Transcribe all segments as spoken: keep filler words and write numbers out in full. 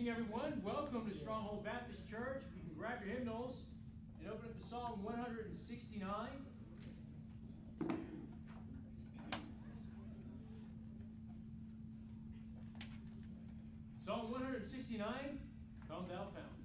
evening, everyone. Welcome to Stronghold Baptist Church. You can grab your hymnals and open up to Psalm one hundred sixty-nine. Psalm one hundred sixty-nine, Come Thou Fount.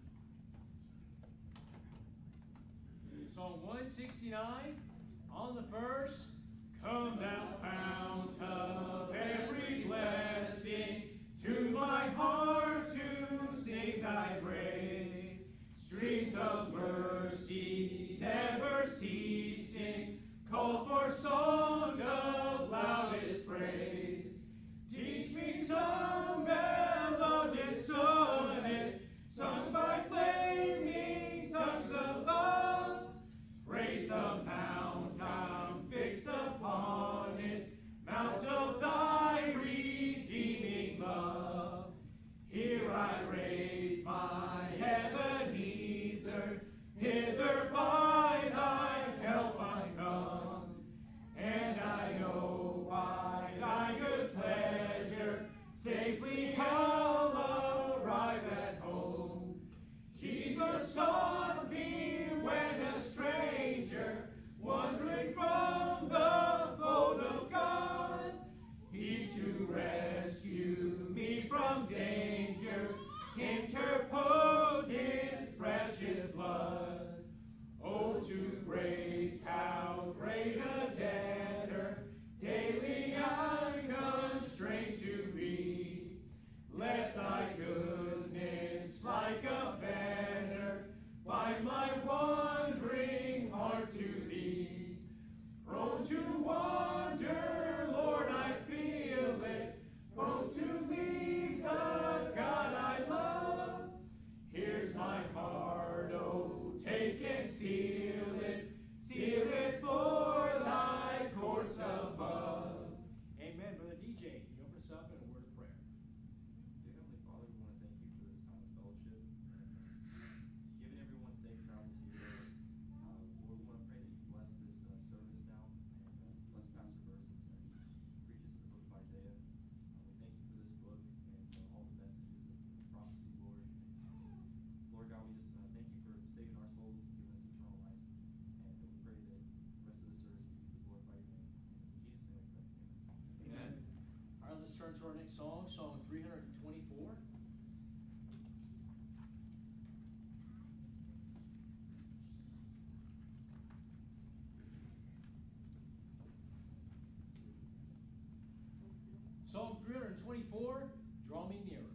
Psalm one sixty-nine, on the verse, Come Thou Fount of every blessing, to my heart to sing thy praise. Streams of mercy never ceasing, call for songs of loudest praise. Teach me some melodious sonnet, sung by flaming tongues above. Praise the mount I'm fixed upon it, mount of thy redeeming love. Here I raise my Ebenezer, hither by thy help I come. And I know by thy good pleasure, safely I'll arrive at home. Jesus sought me when a stranger, wandering from the fold of God. He to rescue me from danger, interposed his precious blood. Oh, to grace how great a debtor daily I'm constrained to be. Let thy goodness like a fetter bind my wandering heart to thee. Prone to wander, Lord, I feel it, prone to leave the God I love. Here's my heart, oh, take and seal it, seal it for thy courts above. Amen. Brother D J, can you open us up in a word of prayer? Dear Heavenly Father, we want to thank you for this time of fellowship, and giving everyone safe travels here. Uh, Lord, we want to pray that you bless this uh, service now, and uh, bless Pastor Bursons as he preaches the book of Isaiah. Uh, we thank you for this book and uh, all the messages of prophecy, Lord. Lord God, we just uh, thank you for saving our souls and giving us eternal life. And uh, we pray that the rest of the service we use to glorify your name. And it's in Jesus' name we pray. Amen. Amen. All right, let's turn to our next song, Song three hundred twenty-four. Psalm three hundred twenty-four, Draw Me Nearer.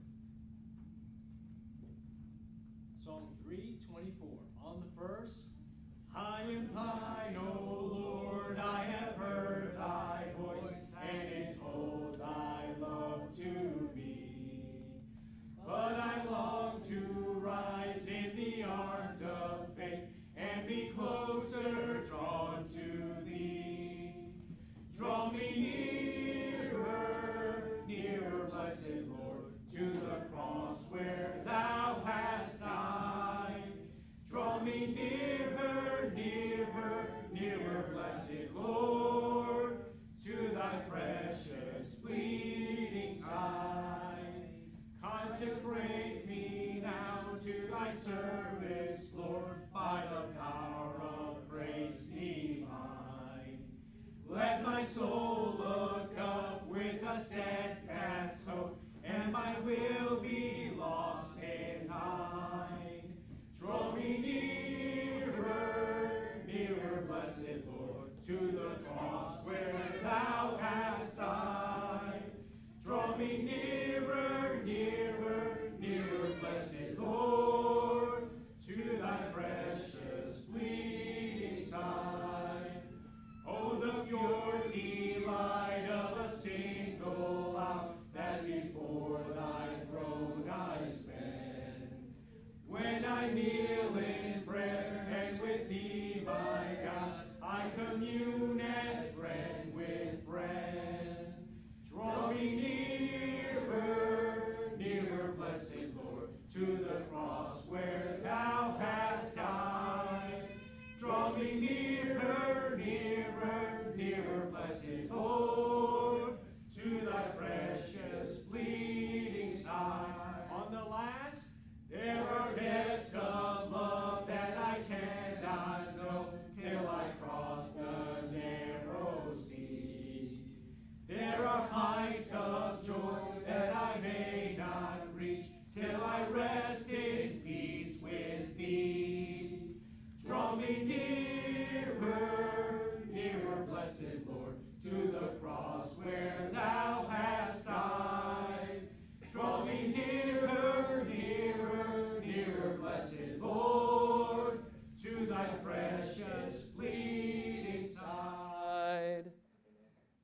Psalm three twenty-four, on the verse, I am thine, O Lord, I have heard thy voice, and it told thy love to me. But I long to rise in the arms of faith, and be closer drawn to thee. Draw me nearer, nearer, blessed Lord, to the cross where thou hast died. Draw me nearer, nearer, nearer, blessed Lord,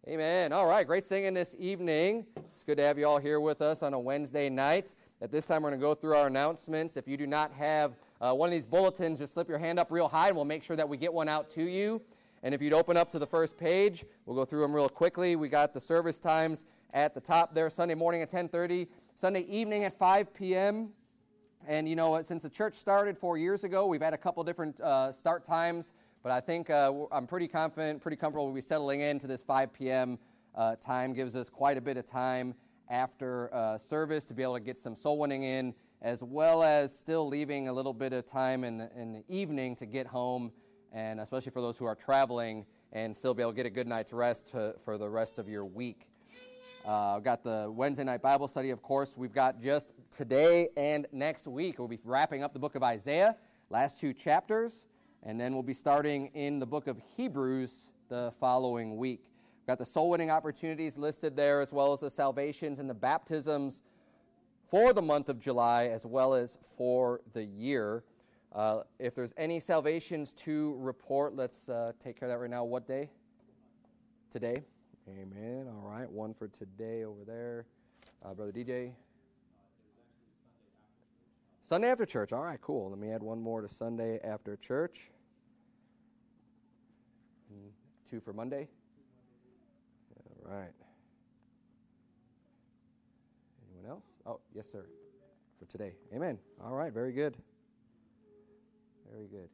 Amen. All right, great singing this evening. It's good to have you all here with us on a Wednesday night. At this time, we're going to go through our announcements. If you do not have uh, one of these bulletins, just slip your hand up real high, and we'll make sure that we get one out to you. And if you'd open up to the first page, we'll go through them real quickly. We got the service times at the top there, Sunday morning at ten thirty, Sunday evening at five p.m., And, you know, since the church started four years ago, we've had a couple different uh, start times, but I think uh, I'm pretty confident, pretty comfortable we'll be settling into this five p.m. Uh, time. Gives us quite a bit of time after uh, service to be able to get some soul winning in, as well as still leaving a little bit of time in the, in the evening to get home, and especially for those who are traveling, and still be able to get a good night's rest to, for the rest of your week. Uh, I've got the Wednesday night Bible study, of course. We've got just today and next week. We'll be wrapping up the book of Isaiah, last two chapters, and then we'll be starting in the book of Hebrews the following week. We've got the soul winning opportunities listed there, as well as the salvations and the baptisms for the month of July, as well as for the year. Uh, if there's any salvations to report, let's uh, take care of that right now. What day? Today. Amen. All right, one for today over there. Uh, Brother D J. Sunday after church. All right, cool. Let me add one more to Sunday after church. And two for Monday. All right. Anyone else? Oh, yes, sir. For today. Amen. All right, very good. Very good.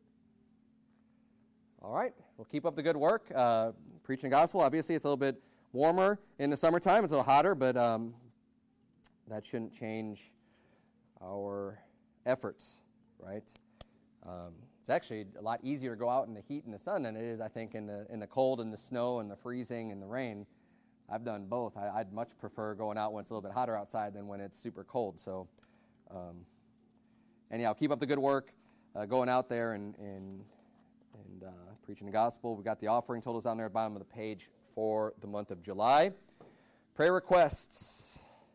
All right, we'll keep up the good work. Uh, preaching the gospel, obviously it's a little bit warmer in the summertime. It's a little hotter, but um, that shouldn't change our efforts, right? Um, it's actually a lot easier to go out in the heat and the sun than it is, I think, in the in the cold and the snow and the freezing and the rain. I've done both. I, I'd much prefer going out when it's a little bit hotter outside than when it's super cold. So, um, anyhow, keep up the good work, uh, going out there and and and uh, preaching the gospel. We've got the offering totals down there at the bottom of the page for the month of July. Prayer requests.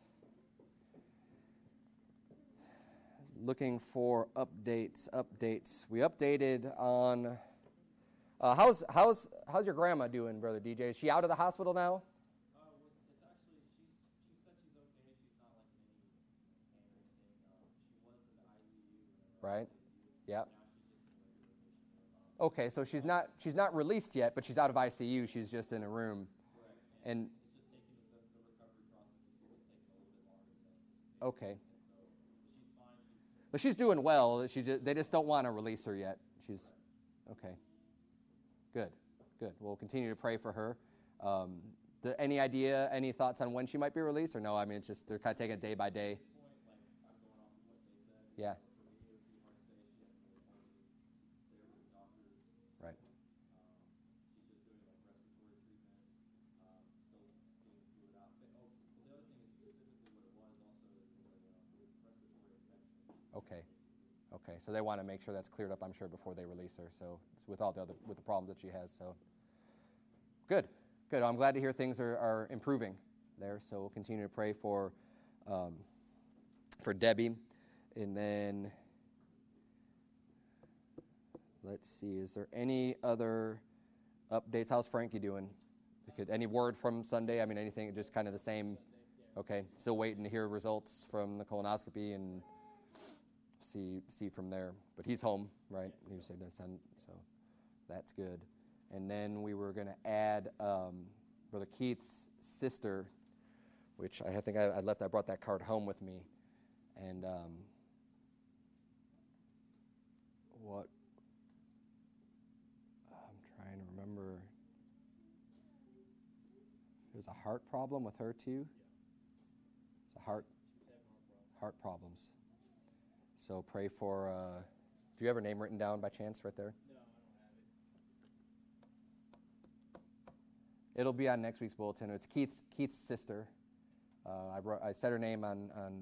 Looking for updates, updates. We updated on, uh, how's how's how's your grandma doing, Brother D J? Is she out of the hospital now? Uh, well, it's actually, she's, she said she's okay. She's not like in any pain or anything. Uh, she was in the I C U. Right. Yeah. Now she's just in regular patient room. Okay, so she's not she's not released yet, but she's out of I C U. She's just in a room. Correct. And it's just taking the, the recovery process is taking a little bit longer than anticipated. okay. And so, but she's fine. She's But she's doing well. She just, they just don't want to release her yet. She's okay. Good, good. We'll continue to pray for her. Um, the, any idea, any thoughts on when she might be released, or no? I mean, it's just they're kind of taking it day by day. At this point, like I'm going off of what they said. Yeah. For me, it would be hard to say. She hasn't really told me there with the doctors. Right. Um, she's just doing like respiratory treatment. Um, still getting the fluid out. But, oh, well, the other thing is specifically what it was also is it was a uh, respiratory infection. Okay. Okay. So they want to make sure that's cleared up, I'm sure, before they release her. So it's with all the other with the problems that she has. So good. Good. I'm glad to hear things are, are improving there. So we'll continue to pray for um, for Debbie. And then let's see, is there any other updates? How's Frankie doing? Could, any word from Sunday? I mean, anything, just kind of the same? Okay. Still waiting to hear results from the colonoscopy and see see from there. But he's home, right? He said that's on, so that's good. And then we were going to add um, Brother Keith's sister, which I think I, I left. I brought that card home with me, and um, what I'm trying to remember. There's a heart problem with her too. It's a heart heart problems. So pray for. Uh, do you have her name written down by chance right there? No, I don't have it. It'll be on next week's bulletin. It's Keith's Keith's sister. Uh, I wrote, I said her name on on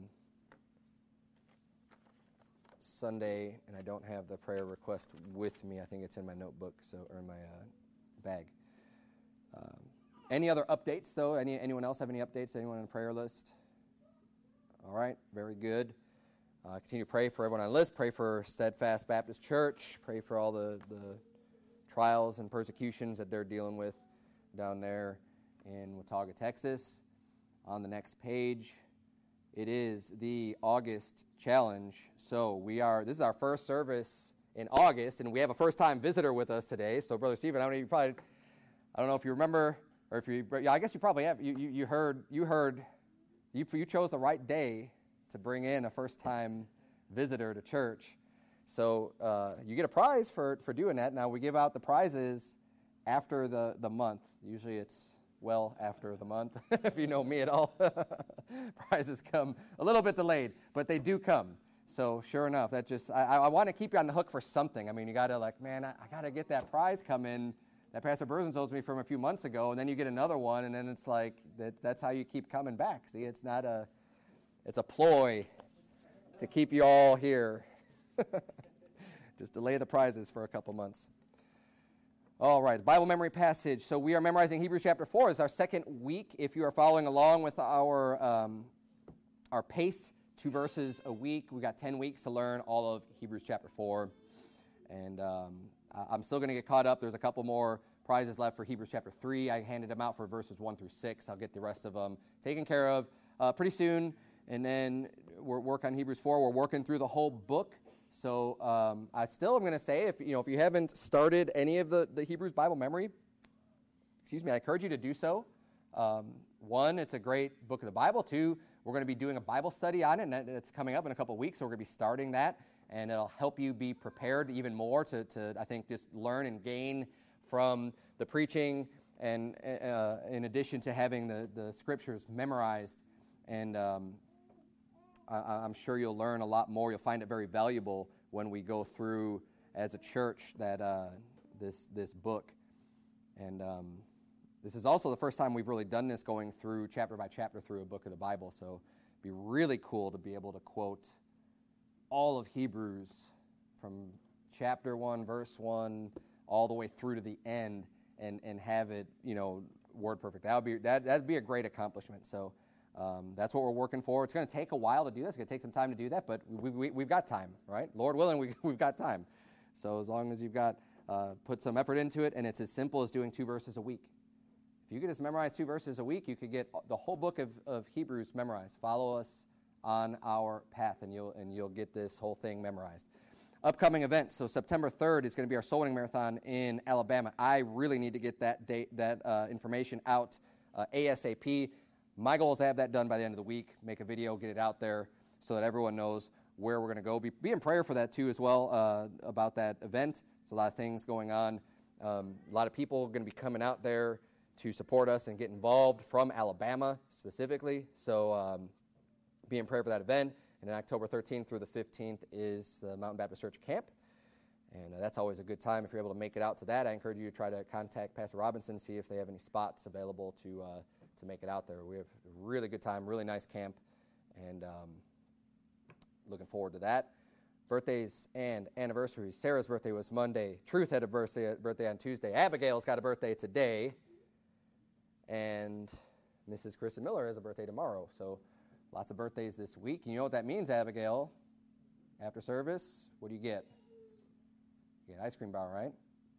Sunday, and I don't have the prayer request with me. I think it's in my notebook, so or in my uh, bag. Um, any other updates though? Any anyone else have any updates? Anyone on the prayer list? All right, very good. Uh, continue to pray for everyone on the list. Pray for Steadfast Baptist Church. Pray for all the, the trials and persecutions that they're dealing with down there. in Watauga, Texas. On the next page, it is the August Challenge. So we are, this is our first service in August, and we have a first-time visitor with us today. So Brother Stephen, I don't know, you probably, I don't know if you remember, or if you, yeah, I guess you probably have. You, you, you heard, you heard, you, you chose the right day to bring in a first-time visitor to church. So uh, you get a prize for, for doing that. Now, we give out the prizes after the, the month. Usually it's well after the month, if you know me at all. Prizes come a little bit delayed, but they do come. So sure enough, that just, I, I want to keep you on the hook for something. I mean, you got to like, man, I, I got to get that prize coming that Pastor Burson told me from a few months ago, and then you get another one, and then it's like, that, that's how you keep coming back. See, it's not a, it's a ploy to keep you all here. Just delay the prizes for a couple months. All right, Bible memory passage. So we are memorizing Hebrews chapter four. It's our second week. If you are following along with our um, our pace, two verses a week, we got ten weeks to learn all of Hebrews chapter four. And um, I'm still going to get caught up. There's a couple more prizes left for Hebrews chapter three. I handed them out for verses one through six. I'll get the rest of them taken care of uh, pretty soon. And then we'll work on Hebrews four. We're working through the whole book. So um, I still am going to say, if you know, if you haven't started any of the, the Hebrews Bible memory, excuse me, I encourage you to do so. Um, one, it's a great book of the Bible. Two, we're going to be doing a Bible study on it, and it's coming up in a couple of weeks, so we're going to be starting that, and it'll help you be prepared even more to, to I think, just learn and gain from the preaching, and uh, in addition to having the, the scriptures memorized. And um, I, I'm sure you'll learn a lot more. You'll find it very valuable when we go through as a church that uh, this this book. And um, this is also the first time we've really done this, going through chapter by chapter through a book of the Bible. So it'd be really cool to be able to quote all of Hebrews from chapter one, verse one, all the way through to the end, and and have it, you know, word perfect. That would be that that'd be a great accomplishment. So. Um, that's what we're working for. It's going to take a while to do this. It's going to take some time to do that, but we, we, we've got time, right? Lord willing, we, we've got time. So as long as you've got uh, put some effort into it, and it's as simple as doing two verses a week. If you could just memorize two verses a week, you could get the whole book of, of Hebrews memorized. Follow us on our path, and you'll and you'll get this whole thing memorized. Upcoming events. So September third is going to be our soul winning marathon in Alabama. I really need to get that date, that uh, information out uh, ASAP. My goal is to have that done by the end of the week, make a video, get it out there so that everyone knows where we're going to go. Be, be in prayer for that, too, as well, uh, about that event. There's a lot of things going on. Um, a lot of people are going to be coming out there to support us and get involved from Alabama specifically. So um, be in prayer for that event. And then October thirteenth through the fifteenth is the Mountain Baptist Church Camp. And uh, that's always a good time if you're able to make it out to that. I encourage you to try to contact Pastor Robinson, see if they have any spots available to uh, to make it out there. We have a really good time, really nice camp, and um, looking forward to that. Birthdays and anniversaries. Sarah's birthday was Monday. Truth had a birthday, birthday on Tuesday. Abigail's got a birthday today. And Missus Kristen Miller has a birthday tomorrow. So lots of birthdays this week. You know what that means, Abigail? After service, what do you get? You get an ice cream bar, right?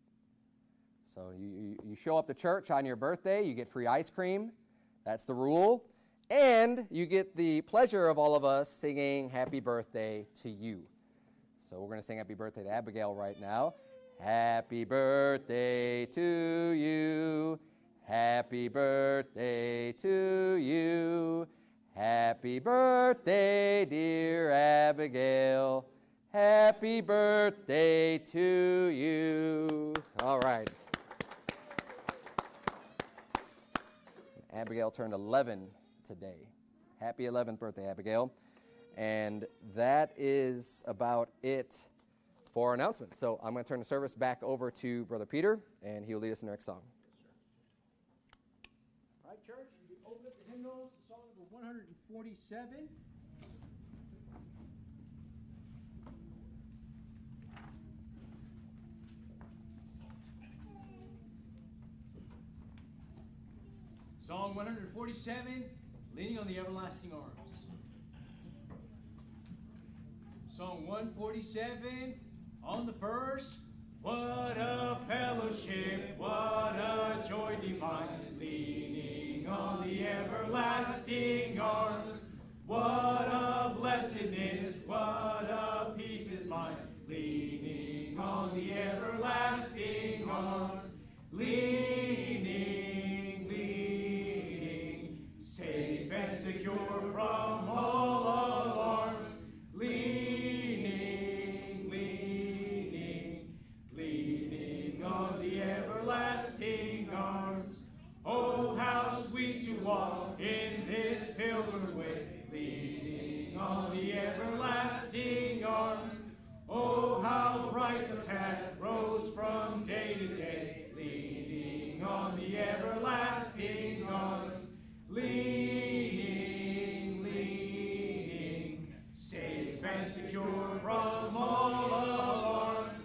So you, you, you show up to church on your birthday, you get free ice cream. That's the rule. And you get the pleasure of all of us singing happy birthday to you. So we're going to sing happy birthday to Abigail right now. Happy birthday to you. Happy birthday to you. Happy birthday, dear Abigail. Happy birthday to you. All right. Abigail turned eleven today. Happy eleventh birthday, Abigail. And that is about it for our announcements. So I'm going to turn the service back over to Brother Peter, and he will lead us in the next song. All right, church, you can open up the hymnals to song number one forty-seven. Song one forty-seven, Leaning on the Everlasting Arms. Song one forty-seven, on the first. What a fellowship, what a joy divine, leaning everlasting arms. What a blessedness, what a peace is mine, leaning on the everlasting arms. Leaning, leaning, safe and secure from all alarms. Leaning, leaning, leaning on the everlasting arms. Oh, how sweet to walk in this pilgrim's way, leaning on the everlasting arms. Oh, how bright the path grows from day to day, leaning on the everlasting arms. Leaning, leaning, safe and secure from all alarms.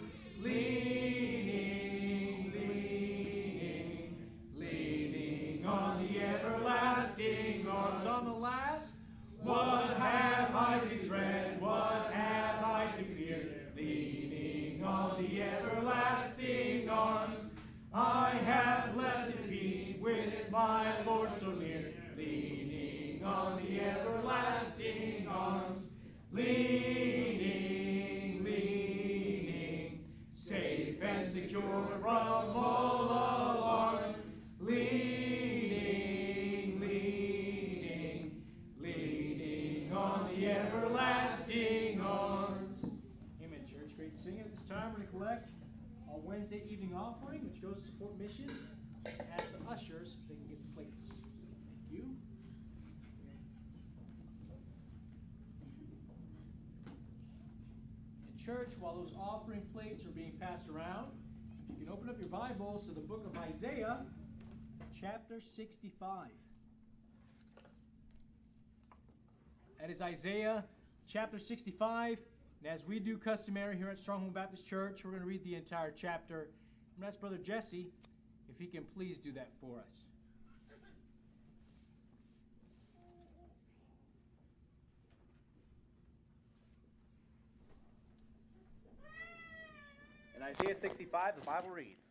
Leaning, leaning, leaning on the everlasting arms. On the last, what have I to dread? What have I to fear? Leaning on the everlasting arms. I have blessed peace with my Lord so near. Leaning on the everlasting arms. Leaning, leaning, safe and secure from all alarms. Leaning, leaning, leaning on the everlasting arms. Amen, church. Great singing. At this time, we're going to collect our Wednesday evening offering, which goes to support missions. Ask the ushers if they can get the plates. Thank you. In church, while those offering plates are being passed around, you can open up your Bibles to the book of Isaiah, chapter sixty-five. That is Isaiah chapter sixty-five. And as we do customary here at Stronghold Baptist Church, we're going to read the entire chapter. I'm going to ask Brother Jesse if he can please do that for us. In Isaiah sixty-five, the Bible reads,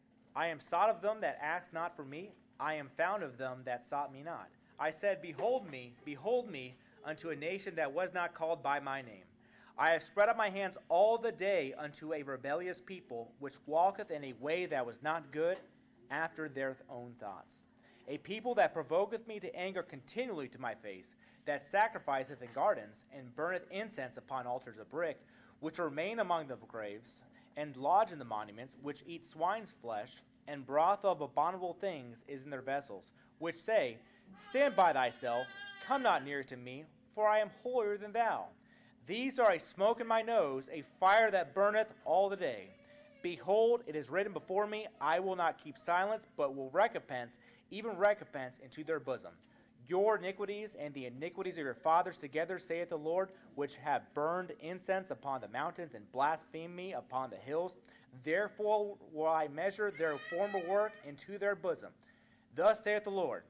I am sought of them that asked not for me. I am found of them that sought me not. I said, Behold me, behold me, unto a nation that was not called by my name. I have spread up my hands all the day unto a rebellious people, which walketh in a way that was not good, after their own thoughts. A people that provoketh me to anger continually to my face, that sacrificeth in gardens, and burneth incense upon altars of brick, which remain among the graves, and lodge in the monuments, which eat swine's flesh, and broth of abominable things is in their vessels, which say, Stand by thyself, come not near to me, for I am holier than thou. These are a smoke in my nose, a fire that burneth all the day. Behold, it is written before me, I will not keep silence, but will recompense, even recompense into their bosom. Your iniquities and the iniquities of your fathers together, saith the Lord, which have burned incense upon the mountains and blasphemed me upon the hills. Therefore will I measure their former work into their bosom. Thus saith the Lord,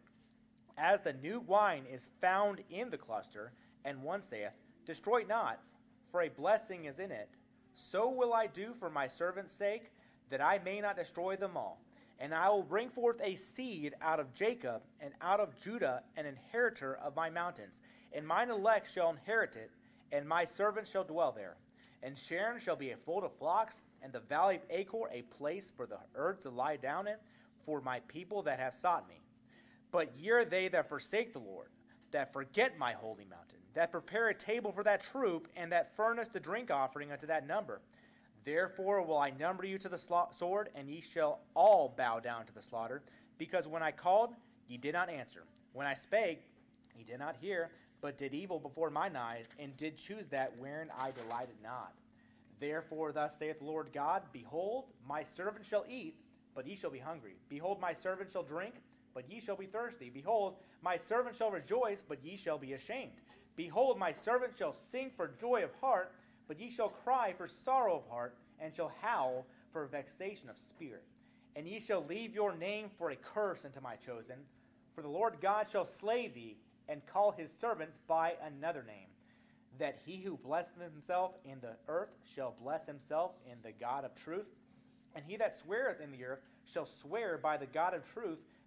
as the new wine is found in the cluster, and one saith, Destroy it not, for a blessing is in it, so will I do for my servant's sake, that I may not destroy them all. And I will bring forth a seed out of Jacob, and out of Judah an inheritor of my mountains. And mine elect shall inherit it, and my servants shall dwell there. And Sharon shall be a fold of flocks, and the valley of Achor a place for the herds to lie down in, for my people that have sought me. But ye are they that forsake the Lord, that forget my holy mountain, that prepare a table for that troop, and that furnish the drink offering unto that number. Therefore will I number you to the sword, and ye shall all bow down to the slaughter, because when I called, ye did not answer. When I spake, ye did not hear, but did evil before mine eyes, and did choose that wherein I delighted not. Therefore thus saith the Lord God, Behold, my servant shall eat, but ye shall be hungry. Behold, my servant shall drink, but ye shall be thirsty. Behold, my servant shall rejoice, but ye shall be ashamed. Behold, my servant shall sing for joy of heart, but ye shall cry for sorrow of heart, and shall howl for vexation of spirit. And ye shall leave your name for a curse unto my chosen, for the Lord God shall slay thee, and call his servants by another name, that he who blesseth himself in the earth shall bless himself in the God of truth, and he that sweareth in the earth shall swear by the God of truth,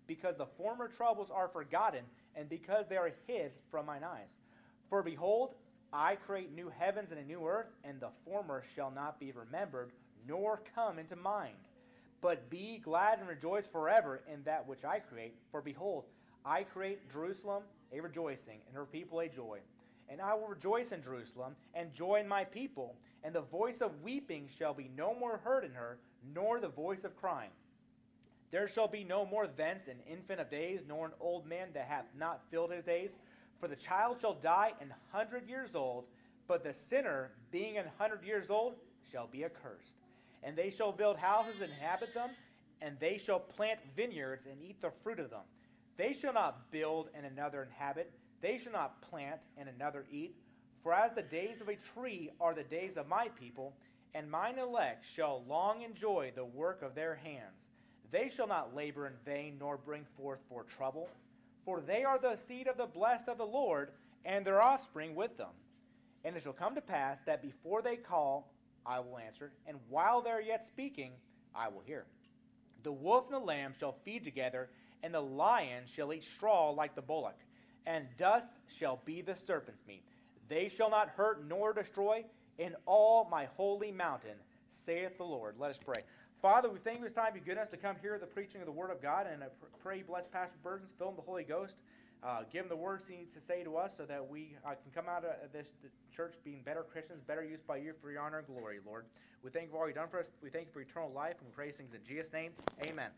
because the former troubles are forgotten, and because they are hid from mine eyes. For behold, I create new heavens and a new earth, and the former shall not be remembered, nor come into mind. But be glad and rejoice forever in that which I create. For behold, I create Jerusalem a rejoicing, and her people a joy. And I will rejoice in Jerusalem, and joy in my people. And the voice of weeping shall be no more heard in her, nor the voice of crying. There shall be no more thence an infant of days, nor an old man that hath not filled his days. For the child shall die an hundred years old, but the sinner, being an hundred years old, shall be accursed. And they shall build houses and inhabit them, and they shall plant vineyards and eat the fruit of them. They shall not build and another inhabit, they shall not plant and another eat. For as the days of a tree are the days of my people, and mine elect shall long enjoy the work of their hands. They shall not labor in vain, nor bring forth for trouble. For they are the seed of the blessed of the Lord, and their offspring with them. And it shall come to pass that before they call, I will answer, and while they are yet speaking, I will hear. The wolf and the lamb shall feed together, and the lion shall eat straw like the bullock, and dust shall be the serpent's meat. They shall not hurt nor destroy in all my holy mountain, saith the Lord. Let us pray. Father, we thank you this time you've given us to come hear the preaching of the Word of God, and I pray you bless Pastor Burgess, fill him with the Holy Ghost, uh, give him the words he needs to say to us so that we uh, can come out of this church being better Christians, better used by you for your honor and glory, Lord. We thank you for all you've done for us. We thank you for eternal life, and we pray these things in Jesus' name. Amen.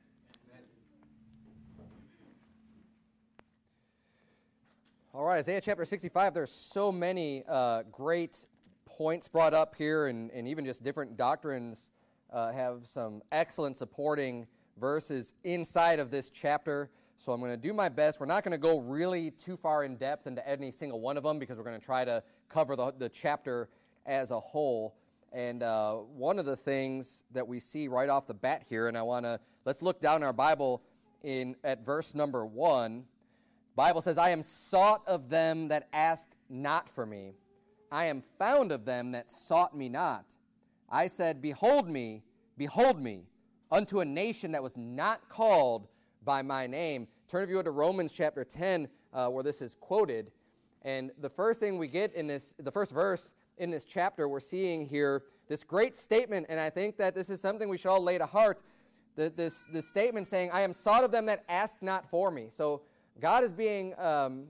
All right, Isaiah chapter sixty-five, there's so many uh, great points brought up here, and, and even just different doctrines uh, have some excellent supporting verses inside of this chapter. So I'm going to do my best. We're not going to go really too far in depth into any single one of them because we're going to try to cover the, the chapter as a whole. And uh, one of the things that we see right off the bat here, and I want to, let's look down our Bible in at verse number one. Bible says, I am sought of them that asked not for me. I am found of them that sought me not. I said, behold me, behold me, unto a nation that was not called by my name. Turn if you would to Romans chapter ten, uh, where this is quoted. And the first thing we get in this, the first verse in this chapter, we're seeing here this great statement, and I think that this is something we should all lay to heart. The, this, this statement saying, I am sought of them that asked not for me. So God is being um,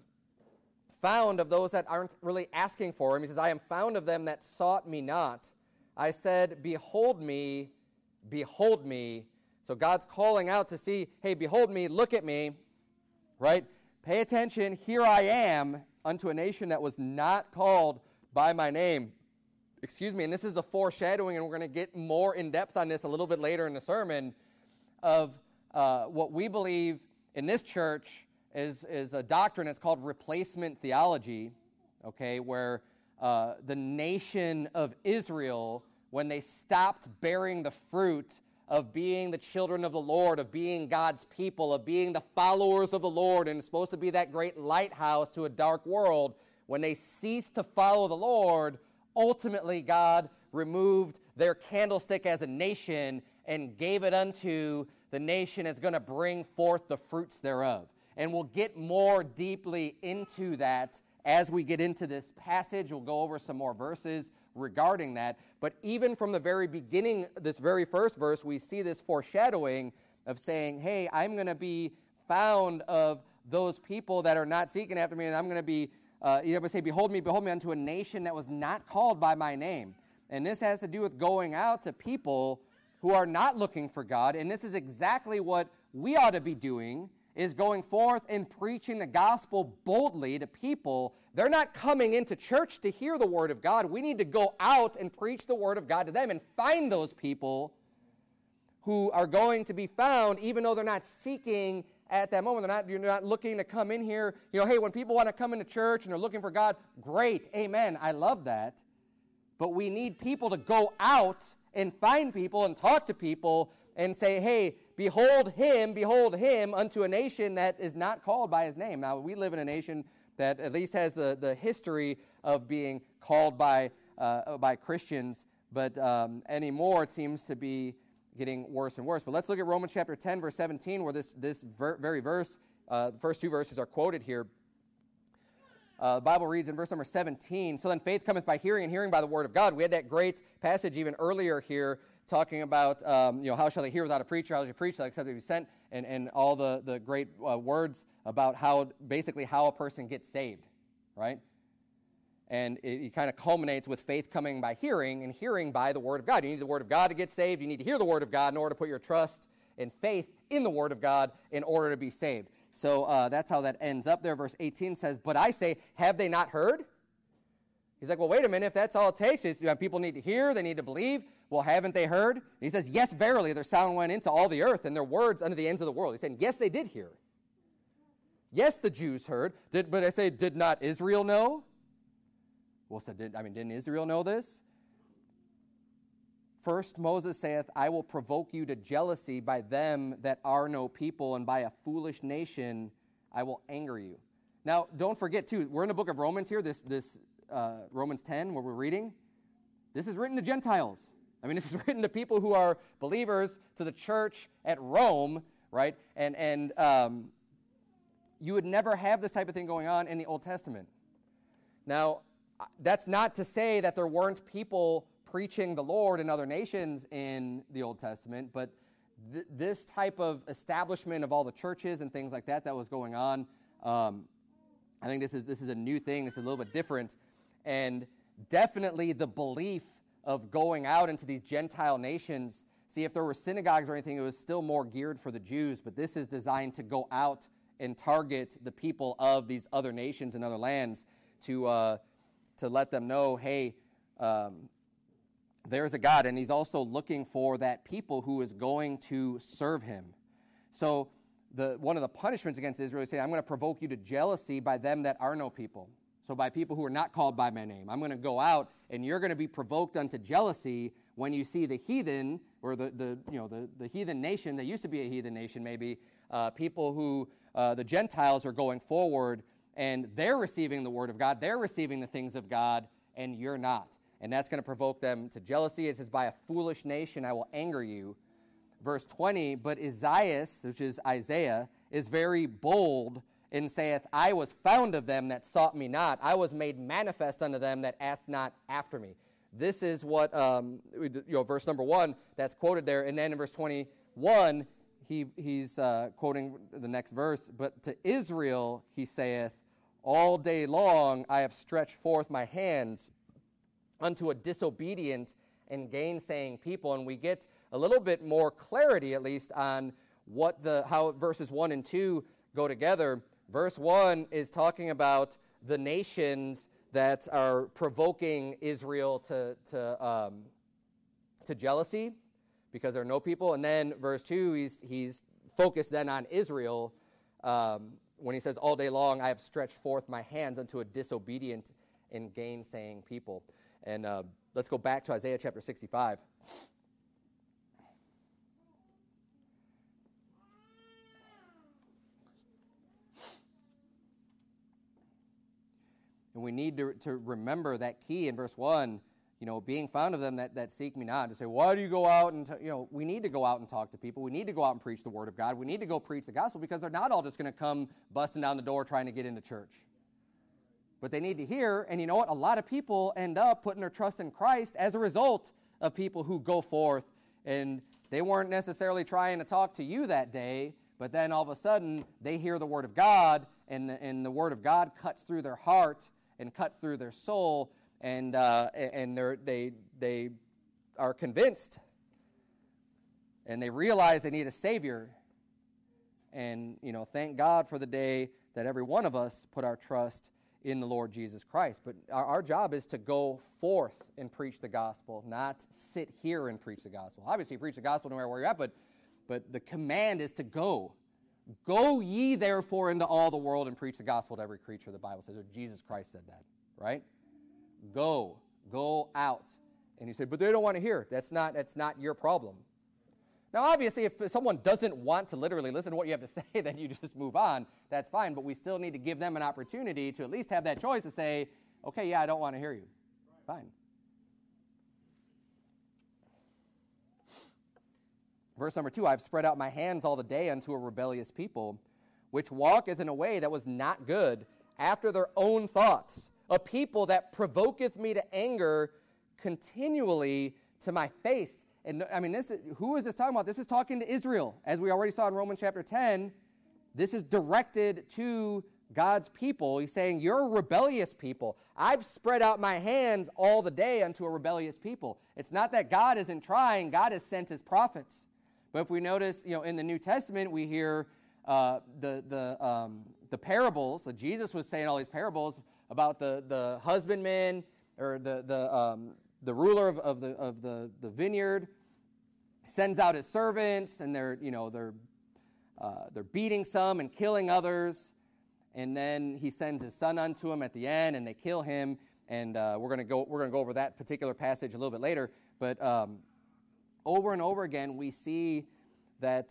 found of those that aren't really asking for him. He says, I am found of them that sought me not. I said, behold me, behold me. So God's calling out to see, hey, behold me, look at me, right? Pay attention, here I am, unto a nation that was not called by my name. Excuse me, and this is the foreshadowing, and we're going to get more in depth on this a little bit later in the sermon, of uh, what we believe in this church is, is a doctrine that's called replacement theology, okay, where uh, the nation of Israel, when they stopped bearing the fruit of being the children of the Lord, of being God's people, of being the followers of the Lord, and supposed to be that great lighthouse to a dark world, when they ceased to follow the Lord, ultimately God removed their candlestick as a nation and gave it unto the nation that's going to bring forth the fruits thereof. And we'll get more deeply into that as we get into this passage. We'll go over some more verses regarding that. But even from the very beginning, this very first verse, we see this foreshadowing of saying, hey, I'm going to be found of those people that are not seeking after me, and I'm going to be, uh, you know, say, behold me, behold me unto a nation that was not called by my name. And this has to do with going out to people who are not looking for God, and this is exactly what we ought to be doing, is going forth and preaching the gospel boldly to people. They're not coming into church to hear the word of God. We need to go out and preach the word of God to them and find those people who are going to be found, even though they're not seeking at that moment. They're not, you're not looking to come in here. You know, hey, when people want to come into church and they're looking for God, great, amen, I love that. But we need people to go out and find people and talk to people and say, hey, behold him, behold him, unto a nation that is not called by his name. Now, we live in a nation that at least has the, the history of being called by, uh, by Christians, but um, anymore it seems to be getting worse and worse. But let's look at Romans chapter ten, verse seventeen, where this, this ver- very verse, uh, the first two verses are quoted here. Uh, the Bible reads in verse number seventeen, so then faith cometh by hearing, and hearing by the word of God. We had that great passage even earlier here talking about, um, you know, how shall they hear without a preacher? How shall they preach without except they be sent? And, and all the, the great uh, words about how, basically how a person gets saved, right? And it, it kind of culminates with faith coming by hearing, and hearing by the word of God. You need the word of God to get saved. You need to hear the word of God in order to put your trust and faith in the word of God in order to be saved. So uh, that's how that ends up there. Verse eighteen says, but I say, have they not heard? He's like, well, wait a minute. If that's all it takes, is, you know, people need to hear, they need to believe. Well, haven't they heard? And he says, yes, verily, their sound went into all the earth, and their words unto the ends of the world. He's saying, yes, they did hear. Yes, the Jews heard. Did, but I say, did not Israel know? Well, so did, I mean, didn't Israel know this? First Moses saith, I will provoke you to jealousy by them that are no people, and by a foolish nation I will anger you. Now, don't forget, too, we're in the book of Romans here, this, this uh, Romans ten, where we're reading. This is written to Gentiles. I mean, this is written to people who are believers, to the church at Rome, right? And, and um, you would never have this type of thing going on in the Old Testament. Now, that's not to say that there weren't people preaching the Lord in other nations in the Old Testament, but th- this type of establishment of all the churches and things like that that was going on, um, I think this is this is a new thing. This is a little bit different. And definitely the belief of going out into these Gentile nations, see, if there were synagogues or anything, it was still more geared for the Jews, but this is designed to go out and target the people of these other nations and other lands to uh, to let them know, hey, um, there's a God, and he's also looking for that people who is going to serve him. So the one of the punishments against Israel is saying, I'm going to provoke you to jealousy by them that are no people. So by people who are not called by my name. I'm going to go out, and you're going to be provoked unto jealousy when you see the heathen, or the, the you know the, the heathen nation that used to be a heathen nation maybe, uh, people who, uh, the Gentiles are going forward, and they're receiving the word of God, they're receiving the things of God, and you're not. And that's going to provoke them to jealousy. It says, by a foolish nation I will anger you. Verse twenty, but Isaiah, which is Isaiah, is very bold and saith, I was found of them that sought me not. I was made manifest unto them that asked not after me. This is what, um, you know, verse number one, that's quoted there. And then in verse twenty-one, he, he's uh, quoting the next verse. But to Israel he saith, all day long I have stretched forth my hands unto a disobedient and gainsaying people. And we get a little bit more clarity, at least, on what the how verses one and two go together. Verse one is talking about the nations that are provoking Israel to to um, to jealousy because there are no people. And then verse two, he's he's focused then on Israel um, when he says, all day long I have stretched forth my hands unto a disobedient and gainsaying people. And uh, let's go back to Isaiah chapter sixty-five. And we need to, to remember that key in verse one, you know, being found of them that, that seek me not. To say, why do you go out and, t-? you know, we need to go out and talk to people. We need to go out and preach the word of God. We need to go preach the gospel because they're not all just going to come busting down the door trying to get into church. But they need to hear, and you know what? A lot of people end up putting their trust in Christ as a result of people who go forth, and they weren't necessarily trying to talk to you that day, but then all of a sudden they hear the word of God, and the, and the word of God cuts through their heart and cuts through their soul, and uh, and they're, they they are convinced, and they realize they need a Savior. And you know, thank God for the day that every one of us put our trust in the Lord Jesus Christ. But our, our job is to go forth and preach the gospel, not sit here and preach the gospel. Obviously, you preach the gospel no matter where you're at, but but the command is to go. Go ye therefore into all the world and preach the gospel to every creature, the Bible says, or Jesus Christ said that, right? Go. Go out. And you say, but they don't want to hear. That's not, that's not your problem. Now, obviously, if someone doesn't want to literally listen to what you have to say, then you just move on. That's fine, but we still need to give them an opportunity to at least have that choice to say, okay, yeah, I don't want to hear you. Fine. Verse number two, I've spread out my hands all the day unto a rebellious people, which walketh in a way that was not good, after their own thoughts, a people that provoketh me to anger continually to my face. And I mean, this is, who is this talking about? This is talking to Israel. As we already saw in Romans chapter ten, this is directed to God's people. He's saying, you're a rebellious people. I've spread out my hands all the day unto a rebellious people. It's not that God isn't trying. God has sent his prophets. But if we notice, you know, in the New Testament, we hear uh, the, the, um, the parables. So Jesus was saying all these parables about the, the husbandman or the, the, um, the ruler of, of, the, of the, the vineyard sends out his servants, and they're, you know, they're, uh, they're beating some and killing others. And then he sends his son unto him at the end, and they kill him. And uh, we're going to go we're going to go over that particular passage a little bit later. But um, over and over again, we see that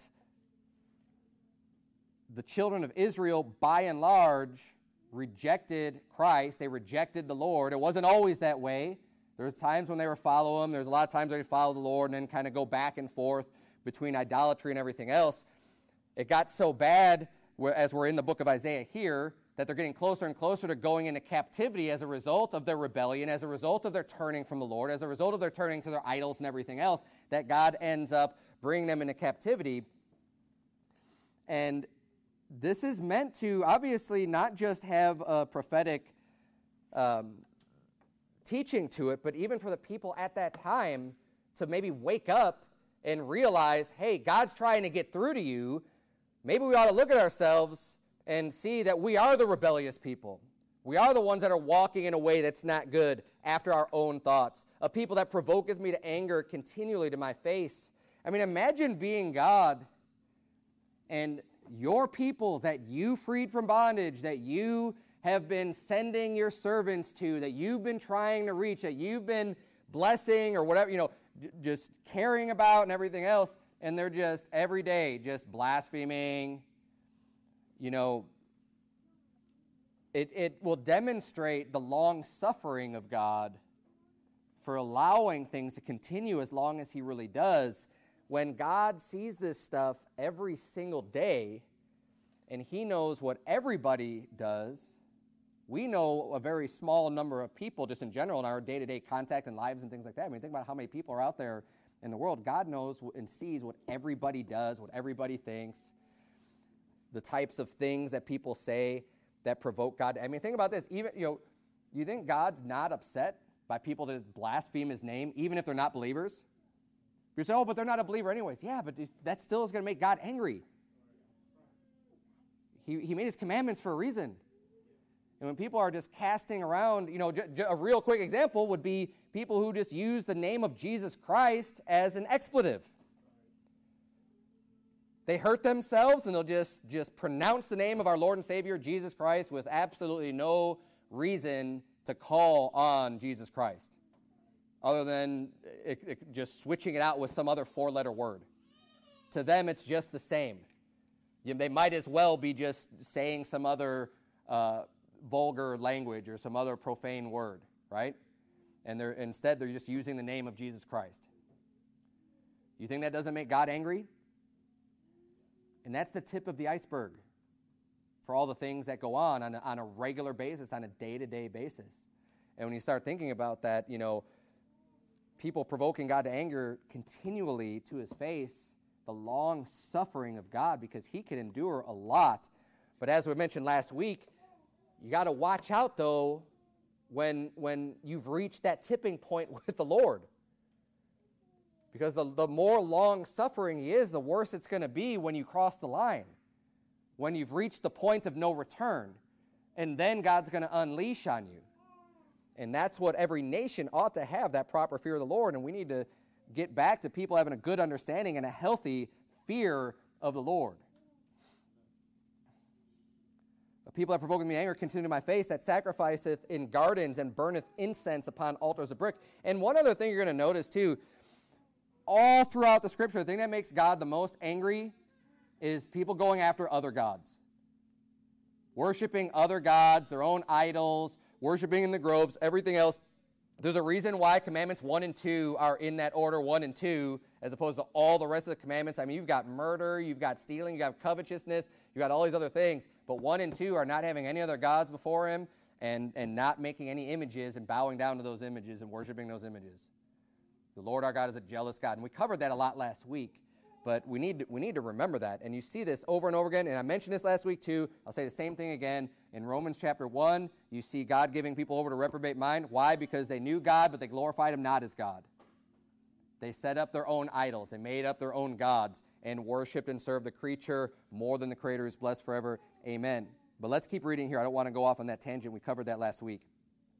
the children of Israel, by and large, rejected Christ. They rejected the Lord. It wasn't always that way. There was times when they would follow him. There's a lot of times they would follow the Lord and then kind of go back and forth between idolatry and everything else. It got so bad, as we're in the book of Isaiah here, that they're getting closer and closer to going into captivity as a result of their rebellion, as a result of their turning from the Lord, as a result of their turning to their idols and everything else, that God ends up bringing them into captivity. And this is meant to, obviously, not just have a prophetic um, teaching to it, but even for the people at that time to maybe wake up and realize, hey, God's trying to get through to you. Maybe we ought to look at ourselves and see that we are the rebellious people. We are the ones that are walking in a way that's not good after our own thoughts. A people that provoketh me to anger continually to my face. I mean, imagine being God and your people that you freed from bondage, that you have been sending your servants to, that you've been trying to reach, that you've been blessing or whatever, you know, just caring about and everything else. And they're just every day just blaspheming. You know, it, it will demonstrate the long suffering of God for allowing things to continue as long as he really does. When God sees this stuff every single day, and he knows what everybody does, we know a very small number of people just in general in our day-to-day contact and lives and things like that. I mean, think about how many people are out there in the world. God knows and sees what everybody does, what everybody thinks, the types of things that people say that provoke God. I mean, think about this. Even, you know, you think God's not upset by people that blaspheme his name, even if they're not believers? You say, oh, but they're not a believer anyways. Yeah, but that still is going to make God angry. He, he made his commandments for a reason. And when people are just casting around, you know, j- j- a real quick example would be people who just use the name of Jesus Christ as an expletive. They hurt themselves and they'll just, just pronounce the name of our Lord and Savior, Jesus Christ, with absolutely no reason to call on Jesus Christ, other than it, it, just switching it out with some other four-letter word. To them, it's just the same. You, they might as well be just saying some other uh, vulgar language or some other profane word, right? And they're instead they're just using the name of Jesus Christ. You think that doesn't make God angry? And that's the tip of the iceberg for all the things that go on on a, on a regular basis, on a day-to-day basis. And when you start thinking about that, you know, people provoking God to anger continually to his face, the long suffering of God, because he can endure a lot. But as we mentioned last week, you got to watch out, though, when, when you've reached that tipping point with the Lord. Because the, the more long-suffering he is, the worse it's going to be when you cross the line, when you've reached the point of no return. And then God's going to unleash on you. And that's what every nation ought to have, that proper fear of the Lord. And we need to get back to people having a good understanding and a healthy fear of the Lord. The people that provoke me anger continue to my face, that sacrificeth in gardens and burneth incense upon altars of brick. And one other thing you're going to notice, too, all throughout the Scripture, the thing that makes God the most angry is people going after other gods. Worshiping other gods, their own idols, worshiping in the groves, everything else. There's a reason why commandments one and two are in that order, one and two, as opposed to all the rest of the commandments. I mean, you've got murder, you've got stealing, you've got covetousness, you've got all these other things. But one and two are not having any other gods before him and, and not making any images and bowing down to those images and worshiping those images. The Lord our God is a jealous God. And we covered that a lot last week. But we need, to, we need to remember that. And you see this over and over again. And I mentioned this last week too. I'll say the same thing again. In Romans chapter one, you see God giving people over to reprobate mind. Why? Because they knew God, but they glorified him not as God. They set up their own idols. They made up their own gods and worshiped and served the creature more than the Creator, who's blessed forever. Amen. But let's keep reading here. I don't want to go off on that tangent. We covered that last week.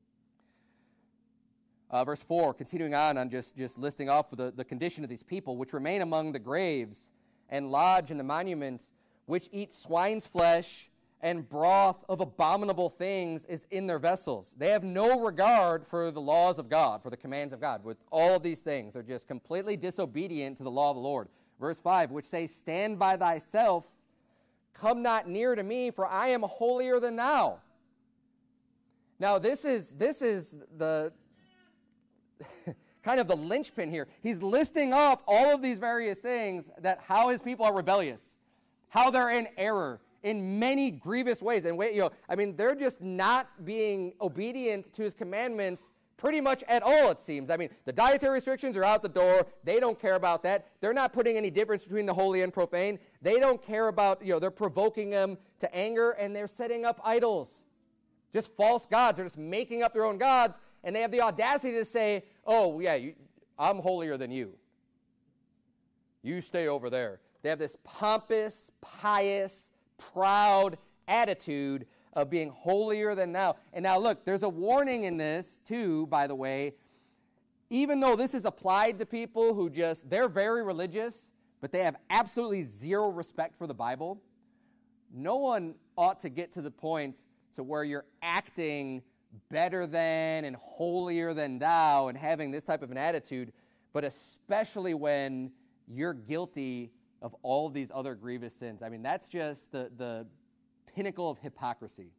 Uh, verse four, continuing on on just, just listing off the, the condition of these people, which remain among the graves and lodge in the monuments, which eat swine's flesh and broth of abominable things is in their vessels. They have no regard for the laws of God, for the commands of God. With all of these things, they're just completely disobedient to the law of the Lord. Verse five, which say, stand by thyself, come not near to me, for I am holier than thou. Now, this is this is the... kind of the linchpin here. He's listing off all of these various things that how his people are rebellious, how they're in error in many grievous ways. And wait, you know, I mean, they're just not being obedient to his commandments pretty much at all, it seems. I mean, the dietary restrictions are out the door. They don't care about that. They're not putting any difference between the holy and profane. They don't care about, you know, they're provoking them to anger, and they're setting up idols. Just false gods. They're just making up their own gods. And they have the audacity to say, oh, yeah, you, I'm holier than you. You stay over there. They have this pompous, pious, proud attitude of being holier than thou. And now, look, there's a warning in this, too, by the way. Even though this is applied to people who just, they're very religious, but they have absolutely zero respect for the Bible, no one ought to get to the point to where you're acting better than and holier than thou and having this type of an attitude, but especially when you're guilty of all of these other grievous sins. I mean, that's just the, the pinnacle of hypocrisy.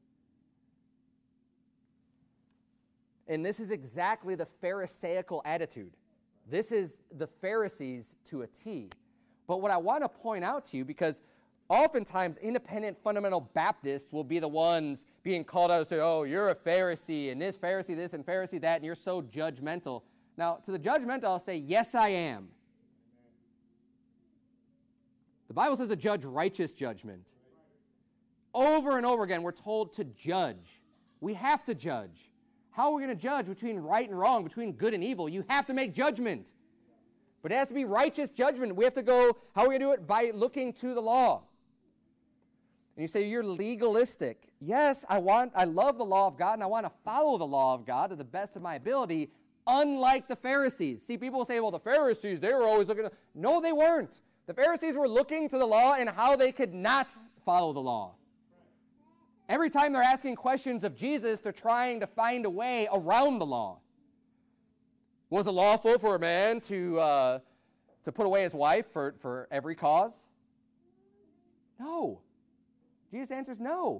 And this is exactly the Pharisaical attitude. This is the Pharisees to a T. But what I want to point out to you, because oftentimes, independent fundamental Baptists will be the ones being called out and say, oh, you're a Pharisee, and this Pharisee this and Pharisee that, and you're so judgmental. Now, to the judgmental, I'll say, yes, I am. The Bible says to judge righteous judgment. Over and over again, we're told to judge. We have to judge. How are we going to judge between right and wrong, between good and evil? You have to make judgment. But it has to be righteous judgment. We have to go, how are we going to do it? By looking to the law. And you say, you're legalistic. Yes, I want, I love the law of God, and I want to follow the law of God to the best of my ability, unlike the Pharisees. See, people say, well, the Pharisees, they were always looking. No, they weren't. The Pharisees were looking to the law and how they could not follow the law. Every time they're asking questions of Jesus, they're trying to find a way around the law. Was it lawful for a man to, uh, to put away his wife for, for every cause? No. Jesus answers no.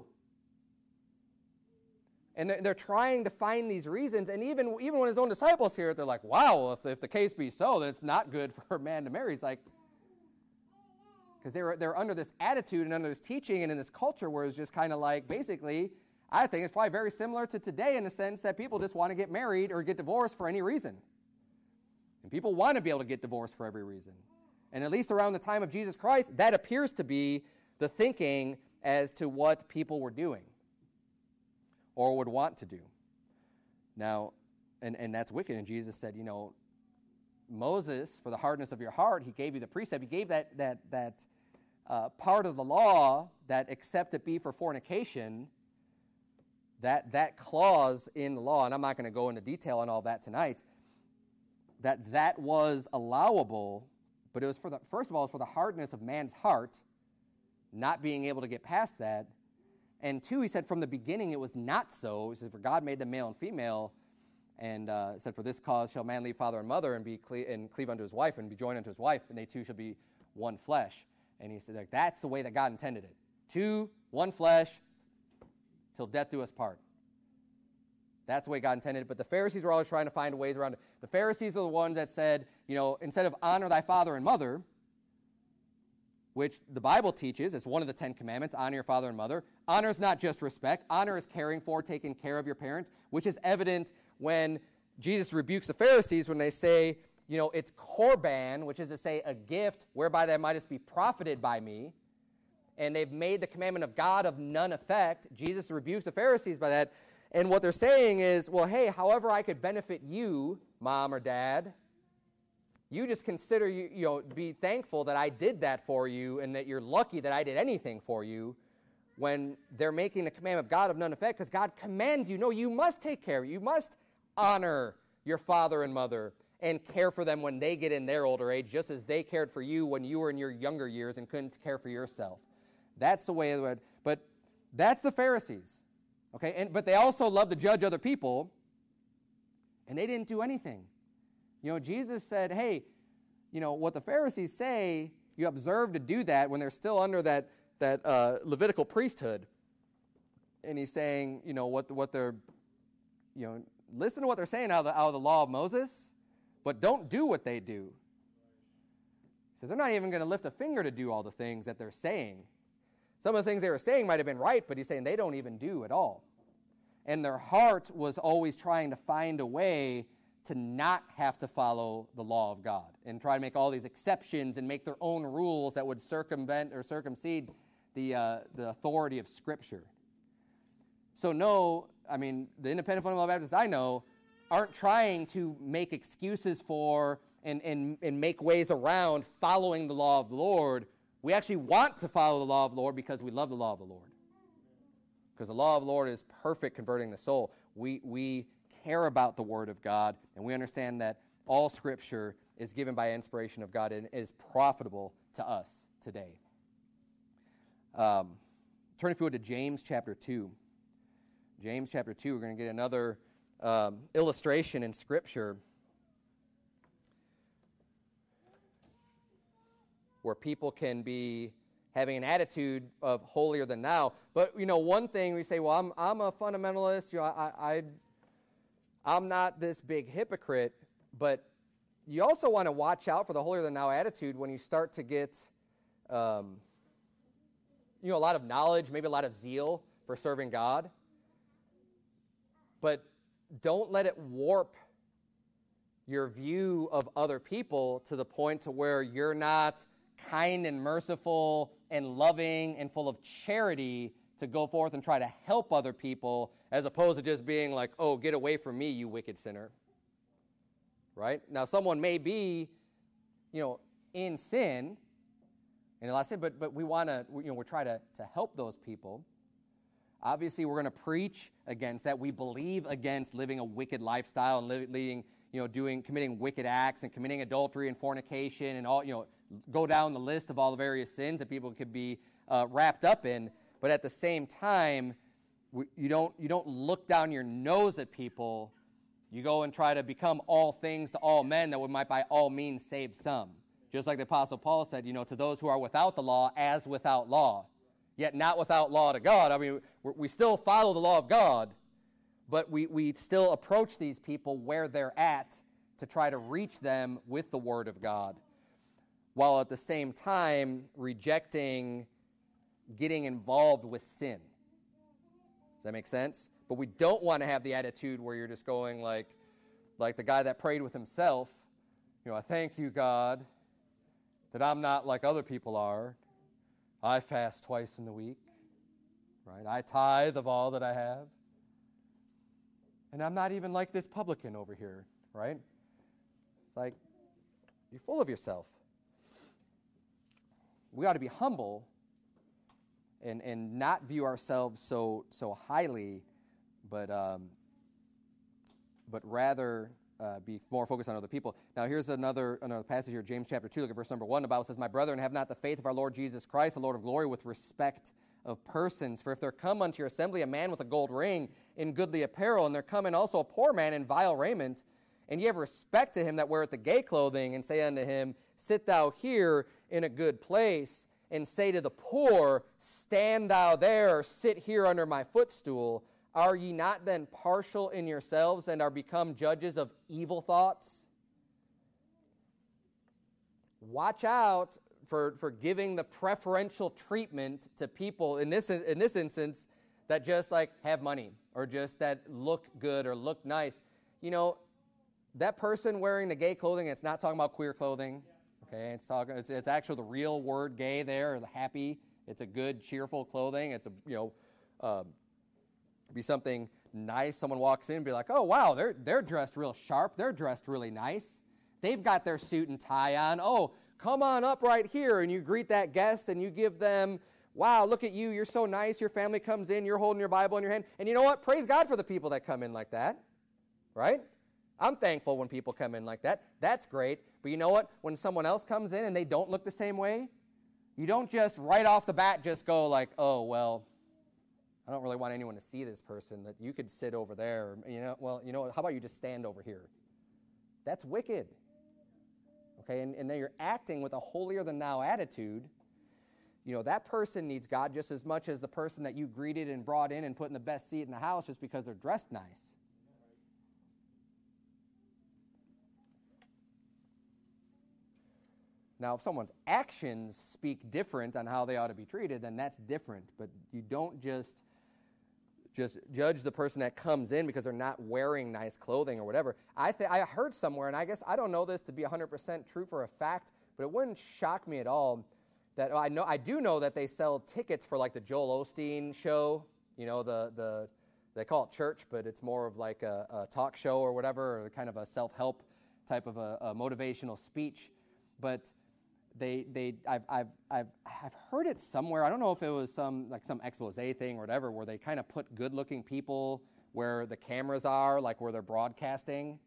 And they're trying to find these reasons, and even, even when his own disciples hear it, they're like, wow, if, if the case be so, then it's not good for a man to marry. It's like, because they're, they're under this attitude and under this teaching and in this culture where it's just kind of like, basically, I think it's probably very similar to today in the sense that people just want to get married or get divorced for any reason. And people want to be able to get divorced for every reason. And at least around the time of Jesus Christ, that appears to be the thinking as to what people were doing or would want to do. Now, and, and that's wicked. And Jesus said, you know, Moses, for the hardness of your heart, he gave you the precept. He gave that that that uh, part of the law that except it be for fornication, that, that clause in the law, and I'm not going to go into detail on all that tonight, that that was allowable, but it was for the, first of all, it was for the hardness of man's heart, not being able to get past that. And two, he said from the beginning it was not so. He said, for God made them male and female, and uh, said, for this cause shall man leave father and mother and be cle- and cleave unto his wife and be joined unto his wife, and they two shall be one flesh. And he said, like, that's the way that God intended it. Two, one flesh, till death do us part. That's the way God intended it. But the Pharisees were always trying to find ways around it. The Pharisees are the ones that said, you know, instead of honor thy father and mother, which the Bible teaches is one of the Ten Commandments, honor your father and mother. Honor is not just respect. Honor is caring for, taking care of your parent, which is evident when Jesus rebukes the Pharisees when they say, you know, it's korban, which is to say a gift whereby they might be profited by me. And they've made the commandment of God of none effect. Jesus rebukes the Pharisees by that. And what they're saying is, well, hey, however I could benefit you, mom or dad, you just consider, you, you know, be thankful that I did that for you and that you're lucky that I did anything for you, when they're making the commandment of God of none effect, because God commands you, no, you must take care. You must honor your father and mother and care for them when they get in their older age, just as they cared for you when you were in your younger years and couldn't care for yourself. That's the way it would. But that's the Pharisees. Okay, and but they also love to judge other people, and they didn't do anything. You know, Jesus said, hey, you know, what the Pharisees say, you observe to do that when they're still under that, that uh, Levitical priesthood. And he's saying, you know, what, what they're, you know, listen to what they're saying out of, the, out of the law of Moses, but don't do what they do. So they're not even going to lift a finger to do all the things that they're saying. Some of the things they were saying might have been right, but he's saying they don't even do at all. And their heart was always trying to find a way to not have to follow the law of God and try to make all these exceptions and make their own rules that would circumvent or circumsede the, uh, the authority of Scripture. So no, I mean, the independent fundamental Baptists I know aren't trying to make excuses for and, and, and make ways around following the law of the Lord. We actually want to follow the law of the Lord because we love the law of the Lord. Because the law of the Lord is perfect, converting the soul. We, we care about the Word of God, and we understand that all Scripture is given by inspiration of God and is profitable to us today. Um, turn, if you would, to James chapter two. James chapter two, we're going to get another um, illustration in Scripture where people can be having an attitude of holier than thou. But, you know, one thing we say, well, I'm I'm a fundamentalist, you know, I, I, I'm not this big hypocrite, but you also want to watch out for the holier than thou attitude when you start to get, um, you know, a lot of knowledge, maybe a lot of zeal for serving God. But don't let it warp your view of other people to the point to where you're not kind and merciful and loving and full of charity to go forth and try to help other people, as opposed to just being like, oh, get away from me, you wicked sinner. Right? Now, someone may be, you know, in sin, in a lot of sin, but, but we want to, you know, we're trying to, to help those people. Obviously, we're going to preach against that. We believe against living a wicked lifestyle and li- leading, you know, doing, committing wicked acts and committing adultery and fornication and all, you know, go down the list of all the various sins that people could be uh, wrapped up in. But at the same time, we, you don't you don't look down your nose at people. You go and try to become all things to all men that would might by all means save some. Just like the Apostle Paul said, you know, to those who are without the law, as without law, yet not without law to God. I mean, we we still follow the law of God, but we, we still approach these people where they're at to try to reach them with the Word of God, while at the same time rejecting getting involved with sin. Does that make sense? But we don't want to have the attitude where you're just going like, like the guy that prayed with himself, you know, I thank you, God, that I'm not like other people are. I fast twice in the week, right? I tithe of all that I have. And I'm not even like this publican over here, right? It's like, you're full of yourself. We ought to be humble and, and not view ourselves so so highly, but um, but rather uh, be more focused on other people. Now, here's another another passage here, James chapter two, look at verse number one. The Bible says, my brethren, have not the faith of our Lord Jesus Christ, the Lord of glory, with respect of persons. For if there come unto your assembly a man with a gold ring in goodly apparel, and there come in also a poor man in vile raiment, and ye have respect to him that weareth the gay clothing, and say unto him, sit thou here in a good place, and say to the poor, stand thou there, or sit here under my footstool, are ye not then partial in yourselves and are become judges of evil thoughts? Watch out for, for giving the preferential treatment to people in this in this instance that just like have money or just that look good or look nice. You know, that person wearing the gay clothing, it's not talking about queer clothing. Okay, it's talking it's, it's actually the real word gay there, or the happy. It's a good, cheerful clothing. It's a, you know, uh, be something nice. Someone walks in and be like, oh, wow, they're they're dressed real sharp. They're dressed really nice. They've got their suit and tie on. Oh, come on up right here. And you greet that guest and you give them, wow, look at you. You're so nice. Your family comes in. You're holding your Bible in your hand. And you know what? Praise God for the people that come in like that, right? I'm thankful when people come in like that. That's great. But you know what? When someone else comes in and they don't look the same way, you don't just right off the bat just go like, oh, well, I don't really want anyone to see this person, that you could sit over there. Or, you know, well, you know, how about you just stand over here? That's wicked. Okay, and, and then you're acting with a holier-than-thou attitude. You know, that person needs God just as much as the person that you greeted and brought in and put in the best seat in the house just because they're dressed nice. Now, if someone's actions speak different on how they ought to be treated, then that's different. But you don't just, just judge the person that comes in because they're not wearing nice clothing or whatever. I th- I heard somewhere, and I guess I don't know this to be one hundred percent true for a fact, but it wouldn't shock me at all that well, I know I do know that they sell tickets for like the Joel Osteen show. You know, the the they call it church, but it's more of like a, a talk show or whatever, or kind of a self-help type of a, a motivational speech. But They, they, I've, I've, I've, I've heard it somewhere. I don't know if it was some, like some expose thing or whatever, where they kind of put good-looking people where the cameras are, like where they're broadcasting.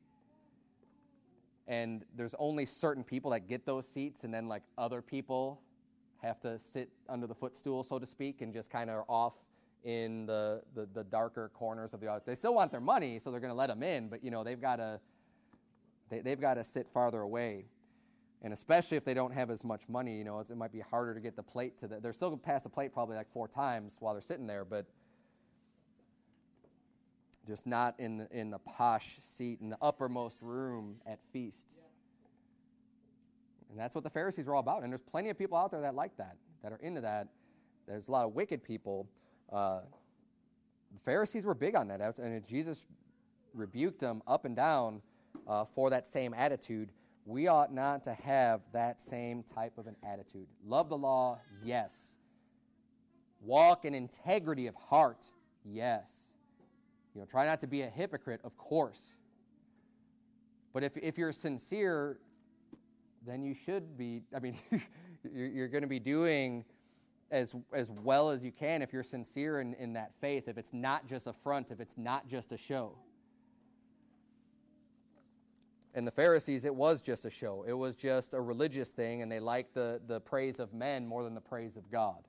And there's only certain people that get those seats, and then like other people have to sit under the footstool, so to speak, and just kind of off in the, the, the darker corners of the audience. They still want their money, so they're going to let them in, but you know they've got to, they, they've got to sit farther away. And especially if they don't have as much money, you know, it's, it might be harder to get the plate to the, they're still going to pass the plate probably like four times while they're sitting there, but just not in the, in the posh seat in the uppermost room at feasts. And that's what the Pharisees were all about. And there's plenty of people out there that like that, that are into that. There's a lot of wicked people. Uh, the Pharisees were big on that, and Jesus rebuked them up and down uh, for that same attitude. We ought not to have that same type of an attitude. Love the law, yes. Walk in integrity of heart, yes. You know, try not to be a hypocrite, of course. But if if you're sincere, then you should be, I mean, you're, you're going to be doing as as well as you can if you're sincere in, in that faith, if it's not just a front, if it's not just a show. And the Pharisees, it was just a show. It was just a religious thing, and they liked the, the praise of men more than the praise of God.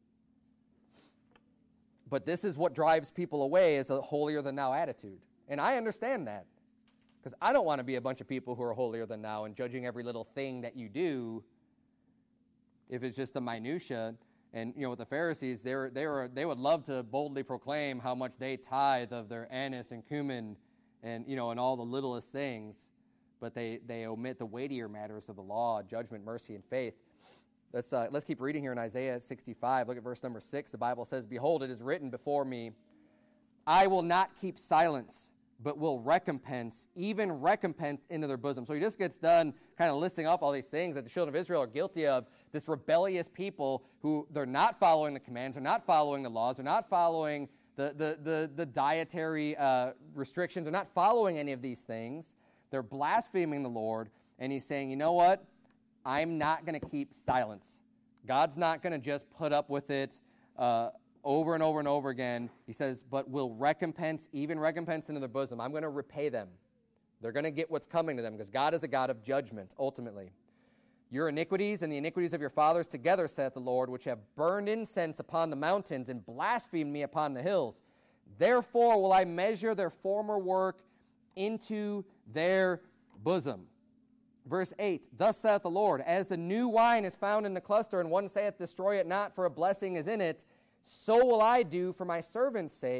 But this is what drives people away, is a holier-than-thou attitude. And I understand that, because I don't want to be a bunch of people who are holier-than-thou and judging every little thing that you do if it's just the minutia. And, you know, with the Pharisees, they were, they were, they would love to boldly proclaim how much they tithe of their anise and cumin and, you know, and all the littlest things. But they, they omit the weightier matters of the law, judgment, mercy, and faith. Let's, uh, let's keep reading here in Isaiah sixty-five. Look at verse number six. The Bible says, behold, it is written before me, I will not keep silence, but will recompense, even recompense into their bosom. So he just gets done kind of listing off all these things that the children of Israel are guilty of, this rebellious people who they're not following the commands, they're not following the laws, they're not following the, the, the, the dietary uh, restrictions, they're not following any of these things. They're blaspheming the Lord, and he's saying, you know what? I'm not going to keep silence. God's not going to just put up with it uh, over and over and over again. He says, but will recompense, even recompense into their bosom. I'm going to repay them. They're going to get what's coming to them, because God is a God of judgment, ultimately. Your iniquities and the iniquities of your fathers together, saith the Lord, which have burned incense upon the mountains and blasphemed me upon the hills. Therefore will I measure their former work into their bosom. Verse eight, thus saith the Lord, as the new wine is found in the cluster, and one saith, destroy it not, for a blessing is in it, so will I do for my servant's sake,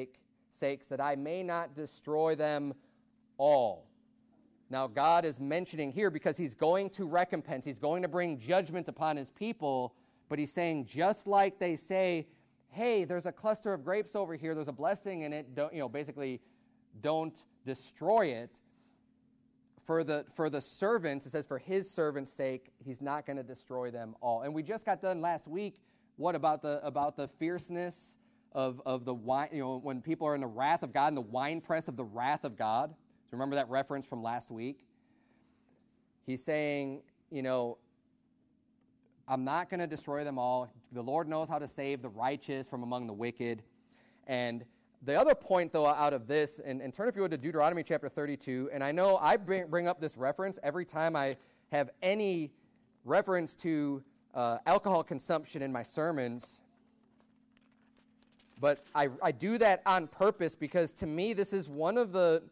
sakes, that I may not destroy them all. Now, God is mentioning here because he's going to recompense, he's going to bring judgment upon his people, but he's saying, just like they say, hey, there's a cluster of grapes over here, there's a blessing in it, don't, you know, basically don't destroy it. For the, for the servants, it says for his servant's sake, he's not going to destroy them all. And we just got done last week, what about the, about the fierceness of, of the wine, you know, when people are in the wrath of God, in the winepress of the wrath of God. So remember that reference from last week? He's saying, you know, I'm not going to destroy them all. The Lord knows how to save the righteous from among the wicked. And the other point, though, out of this, and, and turn if you would to Deuteronomy chapter thirty-two, and I know I bring, bring up this reference every time I have any reference to uh, alcohol consumption in my sermons, but I, I do that on purpose because to me this is one of the,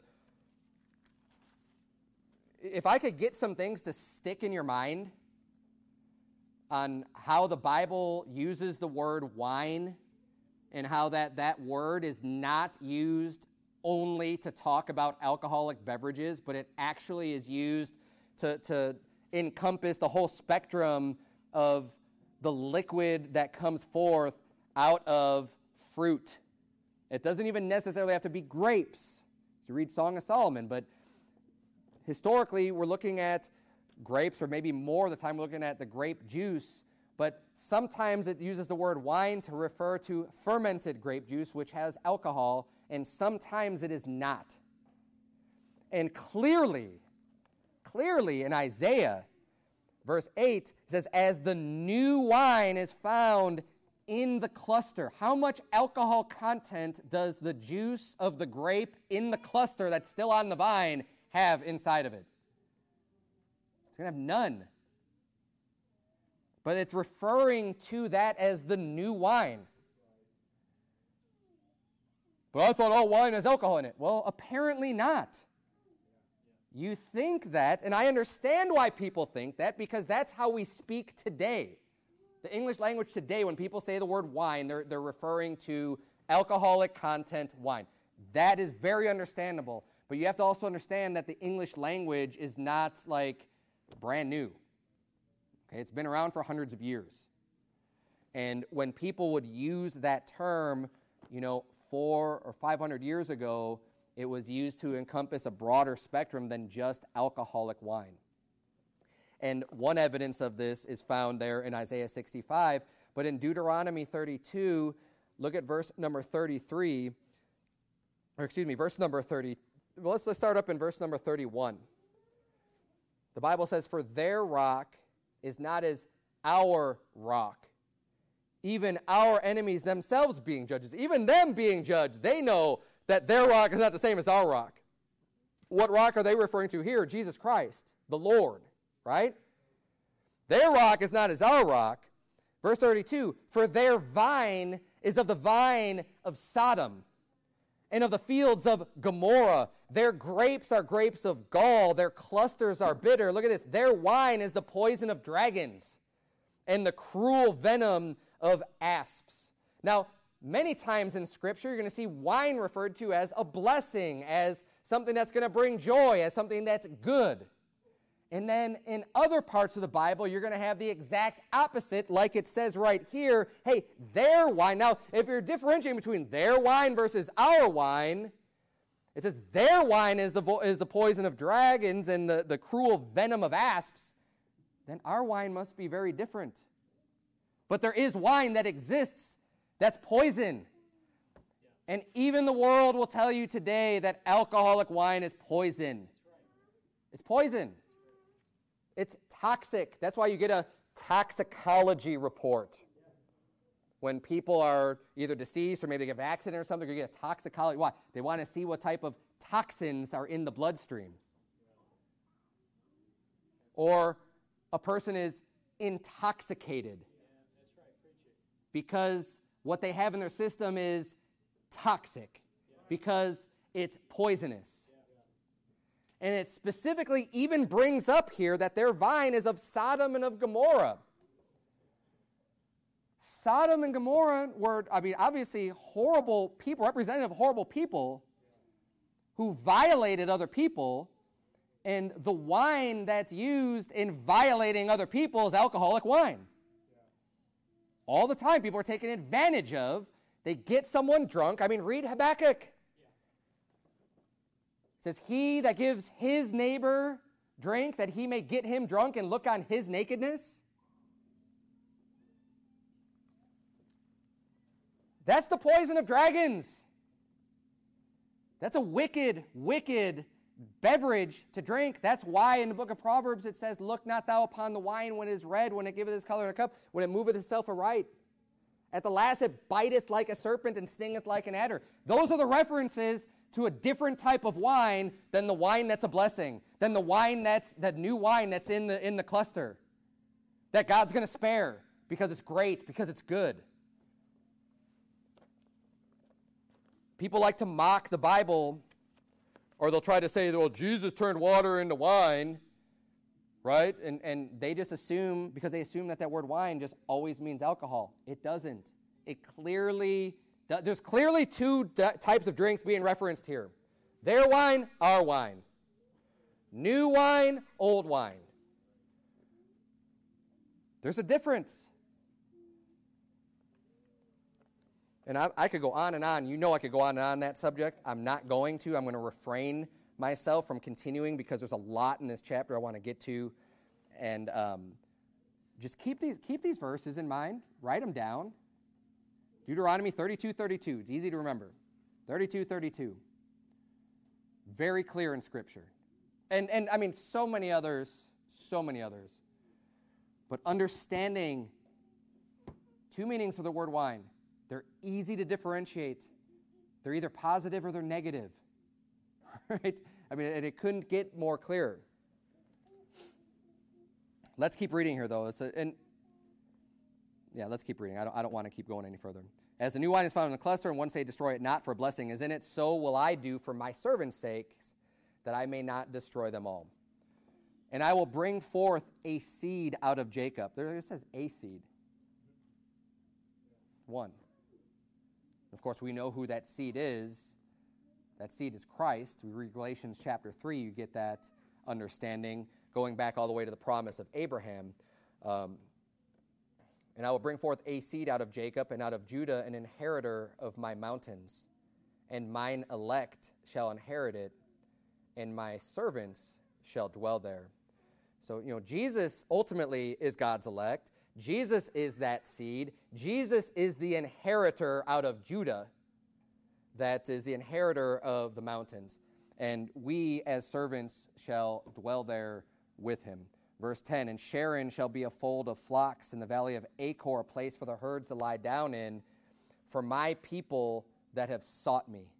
if I could get some things to stick in your mind on how the Bible uses the word wine and how that, that word is not used only to talk about alcoholic beverages, but it actually is used to, to encompass the whole spectrum of the liquid that comes forth out of fruit. It doesn't even necessarily have to be grapes. You read Song of Solomon, but historically we're looking at grapes, or maybe more of the time we're looking at the grape juice, but sometimes it uses the word wine to refer to fermented grape juice, which has alcohol, and sometimes it is not. And clearly, clearly in Isaiah, verse eight, it says, as the new wine is found in the cluster. How much alcohol content does the juice of the grape in the cluster that's still on the vine have inside of it? It's going to have none. But it's referring to that as the new wine. But I thought all wine has alcohol in it. Well, apparently not. You think that, and I understand why people think that, because that's how we speak today. The English language today, when people say the word wine, they're, they're referring to alcoholic content wine. That is very understandable. But you have to also understand that the English language is not like brand new. Okay, it's been around for hundreds of years. And when people would use that term, you know, four or five hundred years ago, it was used to encompass a broader spectrum than just alcoholic wine. And one evidence of this is found there in Isaiah sixty-five, but in Deuteronomy thirty-two, look at verse number thirty-three, or excuse me, verse number thirty. Well, let's, let's start up in verse number thirty-one. The Bible says, for their rock is not as our rock, even our enemies themselves being judges, even them being judged, they know that their rock is not the same as our rock. What rock are they referring to here? Jesus Christ, the Lord, right? Their rock is not as our rock. Verse thirty-two, for their vine is of the vine of Sodom and of the fields of Gomorrah. Their grapes are grapes of gall. Their clusters are bitter. Look at this. Their wine is the poison of dragons and the cruel venom of asps. Now, many times in Scripture, you're going to see wine referred to as a blessing, as something that's going to bring joy, as something that's good. And then in other parts of the Bible, you're going to have the exact opposite, like it says right here, hey, their wine. Now, if you're differentiating between their wine versus our wine, it says their wine is the, vo- is the poison of dragons and the, the cruel venom of asps, then our wine must be very different. But there is wine that exists that's poison. And even the world will tell you today that alcoholic wine is poison. It's poison. It's toxic. That's why you get a toxicology report. When people are either deceased or maybe they get an accident or something, you get a toxicology. Why? They want to see what type of toxins are in the bloodstream. Or a person is intoxicated because what they have in their system is toxic, because it's poisonous. And it specifically even brings up here that their vine is of Sodom and of Gomorrah. Sodom and Gomorrah were, I mean, obviously horrible people, representative of horrible people who violated other people, and the wine that's used in violating other people is alcoholic wine. All the time, people are taken advantage of. They get someone drunk. I mean, read Habakkuk. It says, he that gives his neighbor drink, that he may get him drunk and look on his nakedness. That's the poison of dragons. That's a wicked, wicked beverage to drink. That's why in the book of Proverbs it says, look not thou upon the wine when it is red, when it giveth his color in a cup, when it moveth itself aright. At the last it biteth like a serpent and stingeth like an adder. Those are the references to a different type of wine than the wine that's a blessing, than the wine that's, that new wine that's in the, in the cluster, that God's going to spare because it's great, because it's good. People like to mock the Bible, or they'll try to say, well, Jesus turned water into wine, right? And, and they just assume, because they assume that that word wine just always means alcohol. It doesn't. It clearly, there's clearly two d- types of drinks being referenced here. Their wine, our wine. New wine, old wine. There's a difference. And I, I could go on and on. You know I could go on and on that subject. I'm not going to. I'm going to refrain myself from continuing because there's a lot in this chapter I want to get to. And um, just keep these keep these verses in mind. Write them down. Deuteronomy thirty-two thirty-two. It's easy to remember. thirty-two thirty-two. Very clear in Scripture. And, and I mean, so many others, so many others. But understanding two meanings for the word wine. They're easy to differentiate. They're either positive or they're negative. Right? I mean, and it couldn't get more clear. Let's keep reading here, though. It's a, and yeah, let's keep reading. I don't, I don't want to keep going any further. As the new wine is found in the cluster, and one say, destroy it not, for a blessing is in it, so will I do for my servants' sakes, that I may not destroy them all. And I will bring forth a seed out of Jacob. There it says a seed. One. Of course, we know who that seed is. That seed is Christ. We read Galatians chapter three, you get that understanding, going back all the way to the promise of Abraham. Um, and I will bring forth a seed out of Jacob, and out of Judah an inheritor of my mountains. And mine elect shall inherit it, and my servants shall dwell there. So, you know, Jesus ultimately is God's elect. Jesus is that seed. Jesus is the inheritor out of Judah that is the inheritor of the mountains. And we as servants shall dwell there with him. Verse ten, and Sharon shall be a fold of flocks in the valley of Achor, a place for the herds to lie down in, for my people that have sought me.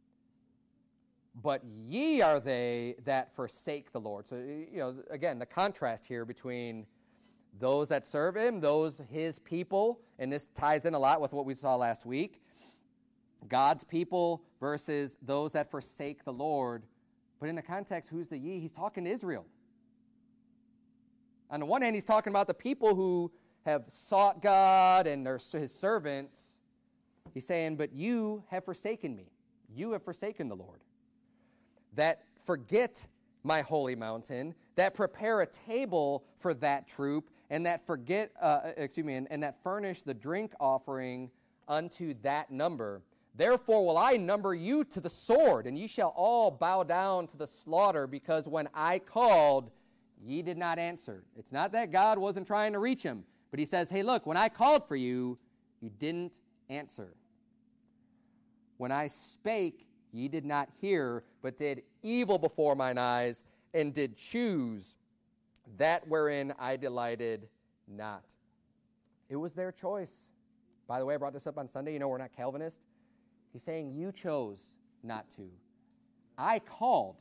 But ye are they that forsake the Lord. So, you know, again, the contrast here between those that serve him, those his people, and this ties in a lot with what we saw last week. God's people versus those that forsake the Lord. But in the context, who's the ye? He's talking to Israel. On the one hand, he's talking about the people who have sought God and are his servants. He's saying, but you have forsaken me. You have forsaken the Lord. That forget my holy mountain, that prepare a table for that troop, and that forget, uh, excuse me, and, and that furnish the drink offering unto that number. Therefore will I number you to the sword, and ye shall all bow down to the slaughter, because when I called, ye did not answer. It's not that God wasn't trying to reach him, but he says, hey, look, when I called for you, you didn't answer. When I spake, ye did not hear, but did evil before mine eyes, and did choose that wherein I delighted not. It was their choice. By the way, I brought this up on Sunday. You know, we're not Calvinist. He's saying you chose not to. I called.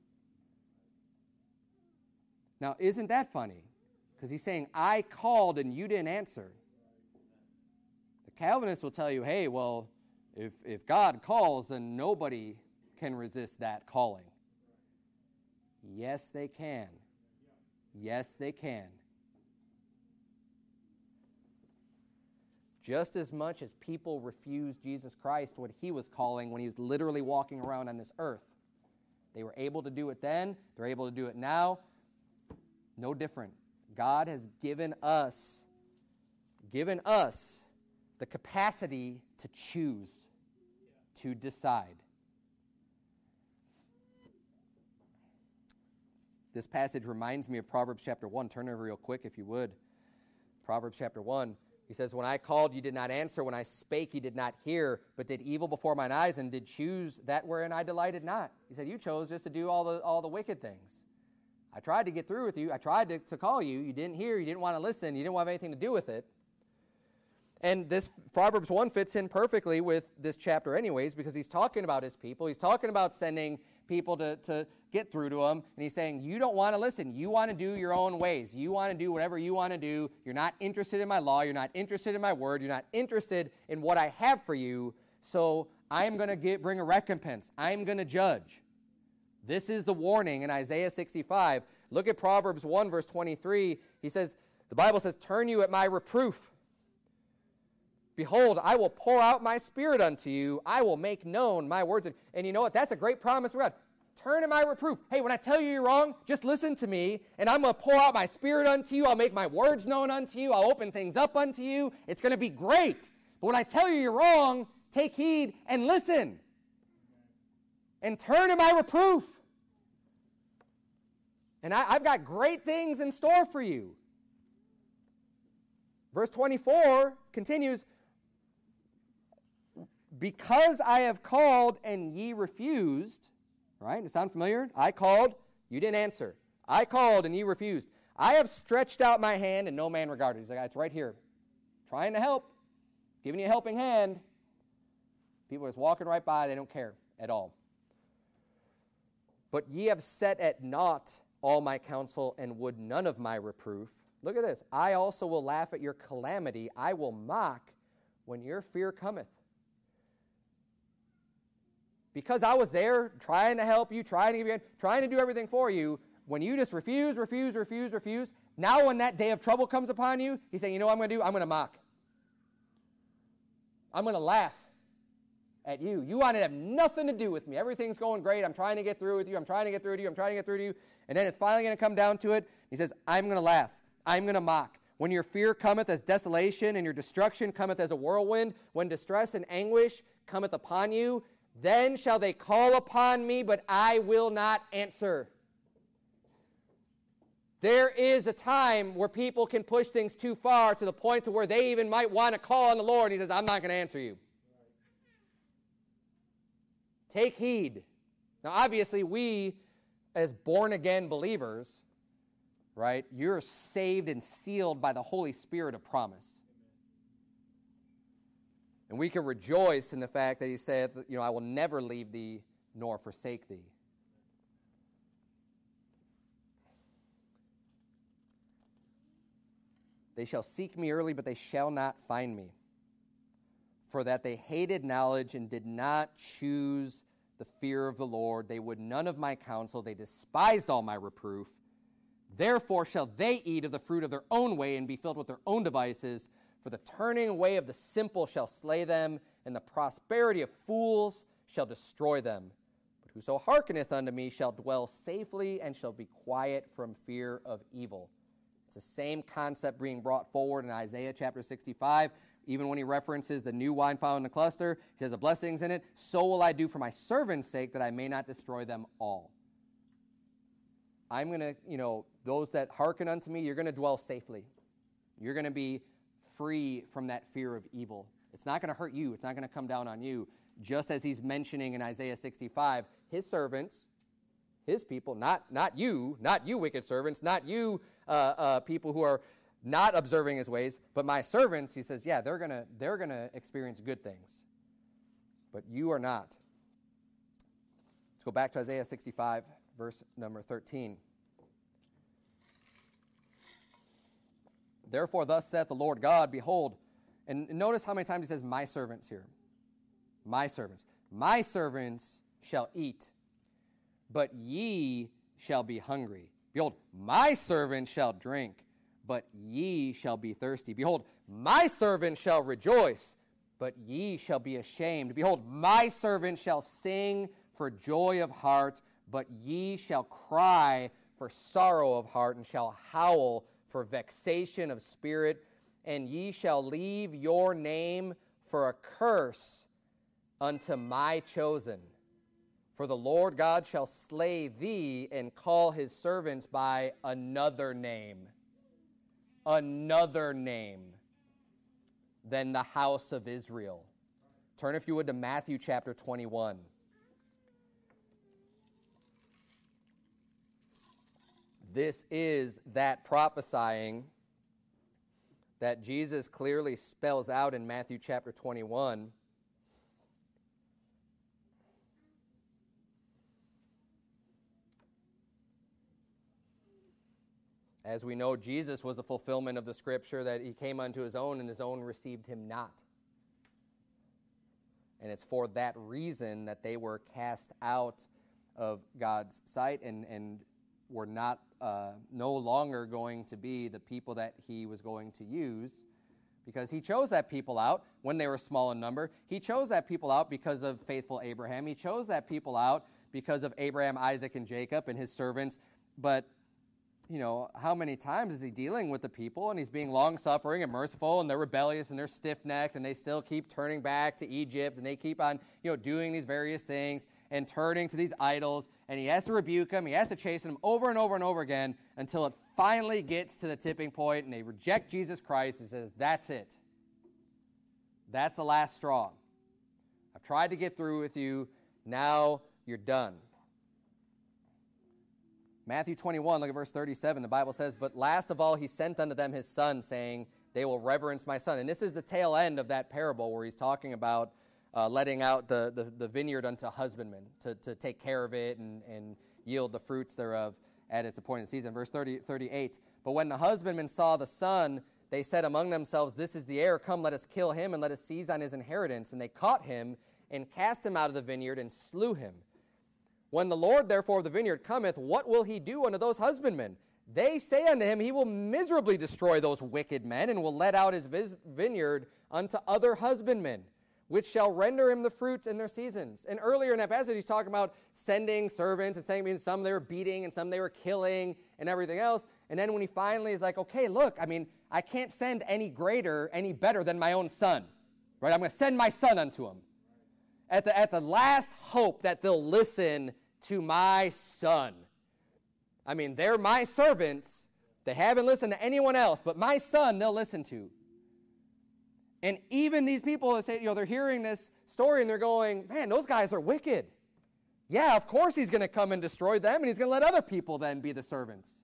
Now, isn't that funny? Because he's saying, I called and you didn't answer. The Calvinists will tell you, hey, well, if, if God calls, then nobody can resist that calling. Yes, they can. Yes, they can. just as much as people refused Jesus Christ, what he was calling when he was literally walking around on this earth. They were able to do it then. They're able to do it now. No different. God has given us, given us the capacity to choose, to decide. This passage reminds me of Proverbs chapter one. Turn over real quick if you would. Proverbs chapter one. He says, when I called, you did not answer. When I spake, you did not hear, but did evil before mine eyes and did choose that wherein I delighted not. He said, you chose just to do all the all the wicked things. I tried to get through with you. I tried to, to call you. You didn't hear. You didn't want to listen. You didn't want anything to do with it. And this Proverbs one fits in perfectly with this chapter anyways, because he's talking about his people. He's talking about sending people to, to get through to him. And he's saying, you don't want to listen. You want to do your own ways. You want to do whatever you want to do. You're not interested in my law. You're not interested in my word. You're not interested in what I have for you. So I'm going to get bring a recompense. I'm going to judge. This is the warning in Isaiah sixty-five. Look at Proverbs one, verse twenty-three. He says, the Bible says, turn you at my reproof. Behold, I will pour out my spirit unto you. I will make known my words. And, and you know what? That's a great promise from God. Turn to my reproof. Hey, when I tell you you're wrong, just listen to me, and I'm going to pour out my spirit unto you. I'll make my words known unto you. I'll open things up unto you. It's going to be great. But when I tell you you're wrong, take heed and listen. And turn to my reproof. And I, I've got great things in store for you. Verse twenty-four continues, because I have called and ye refused, right? Does it sound familiar? I called, you didn't answer. I called and ye refused. I have stretched out my hand and no man regarded. He's like, it's right here. Trying to help, giving you a helping hand. People are just walking right by. They don't care at all. But ye have set at naught all my counsel and would none of my reproof. Look at this. I also will laugh at your calamity. I will mock when your fear cometh. Because I was there trying to help you, trying to give you, trying to do everything for you, when you just refuse, refuse, refuse, refuse, now when that day of trouble comes upon you, he's saying, you know what I'm going to do? I'm going to mock. I'm going to laugh at you. You wanted to have nothing to do with me. Everything's going great. I'm trying to get through with you. I'm trying to get through to you. I'm trying to get through to you. And then it's finally going to come down to it. He says, I'm going to laugh. I'm going to mock. When your fear cometh as desolation and your destruction cometh as a whirlwind, when distress and anguish cometh upon you, then shall they call upon me, but I will not answer. There is a time where people can push things too far to the point to where they even might want to call on the Lord. He says, I'm not going to answer you. Take heed. Now, obviously, we, as born-again believers, right, you're saved and sealed by the Holy Spirit of promise. And we can rejoice in the fact that he said, you know, I will never leave thee nor forsake thee. They shall seek me early, but they shall not find me. For that they hated knowledge and did not choose the fear of the Lord. They would none of my counsel. They despised all my reproof. Therefore shall they eat of the fruit of their own way and be filled with their own devices. For the turning away of the simple shall slay them, and the prosperity of fools shall destroy them. But whoso hearkeneth unto me shall dwell safely and shall be quiet from fear of evil. It's the same concept being brought forward in Isaiah chapter sixty-five. Even when he references the new wine found in the cluster, he has the blessings in it. So will I do for my servants' sake, that I may not destroy them all. I'm going to, you know, those that hearken unto me, you're going to dwell safely. You're going to be free from that fear of evil. It's not going to hurt you. It's not going to come down on you. Just as he's mentioning in Isaiah sixty-five, his servants, his people, not, not you, not you wicked servants, not you uh, uh, people who are not observing his ways, but my servants, he says, yeah, they're going to they're going to experience good things. But you are not. Let's go back to Isaiah sixty-five, verse number thirteen. Therefore, thus saith the Lord God, behold, and notice how many times he says, my servants here. My servants. My servants shall eat, but ye shall be hungry. Behold, my servants shall drink, but ye shall be thirsty. Behold, my servant shall rejoice, but ye shall be ashamed. Behold, my servant shall sing for joy of heart, but ye shall cry for sorrow of heart, and shall howl for vexation of spirit. And ye shall leave your name for a curse unto my chosen. For the Lord God shall slay thee, and call his servants by another name. Another name than the house of Israel. Turn, if you would, to Matthew chapter twenty-one. This is that prophesying that Jesus clearly spells out in Matthew chapter twenty-one. As we know, Jesus was a fulfillment of the scripture that he came unto his own, and his own received him not. And it's for that reason that they were cast out of God's sight and, and were not uh, no longer going to be the people that he was going to use, because he chose that people out when they were small in number. He chose that people out because of faithful Abraham. He chose that people out because of Abraham, Isaac, and Jacob and his servants. But you know, how many times is he dealing with the people, and he's being long-suffering and merciful, and they're rebellious, and they're stiff-necked, and they still keep turning back to Egypt, and they keep on, you know, doing these various things and turning to these idols, and he has to rebuke them, he has to chasten them over and over and over again until it finally gets to the tipping point, and they reject Jesus Christ and says, that's it. That's the last straw. I've tried to get through with you, now you're done. Matthew twenty-one, look at verse thirty-seven. The Bible says, but last of all he sent unto them his son, saying, they will reverence my son. And this is the tail end of that parable where he's talking about uh, letting out the, the, the vineyard unto husbandmen to, to take care of it and, and yield the fruits thereof at its appointed season. Verse thirty, thirty-eight, but when the husbandmen saw the son, they said among themselves, this is the heir, come, let us kill him, and let us seize on his inheritance. And they caught him, and cast him out of the vineyard, and slew him. When the Lord therefore of the vineyard cometh, what will he do unto those husbandmen? They say unto him, he will miserably destroy those wicked men, and will let out his vis- vineyard unto other husbandmen, which shall render him the fruits in their seasons. And earlier in that passage, he's talking about sending servants, and saying, I mean, some they were beating, and some they were killing, and everything else. And then when he finally is like, okay, look, I mean, I can't send any greater, any better than my own son. Right? I'm going to send my son unto him. At the, at the last hope that they'll listen to my son. I mean, they're my servants. They haven't listened to anyone else, but my son they'll listen to. And even these people that say, you know, they're hearing this story and they're going, man, those guys are wicked. Yeah, of course he's going to come and destroy them, and he's going to let other people then be the servants.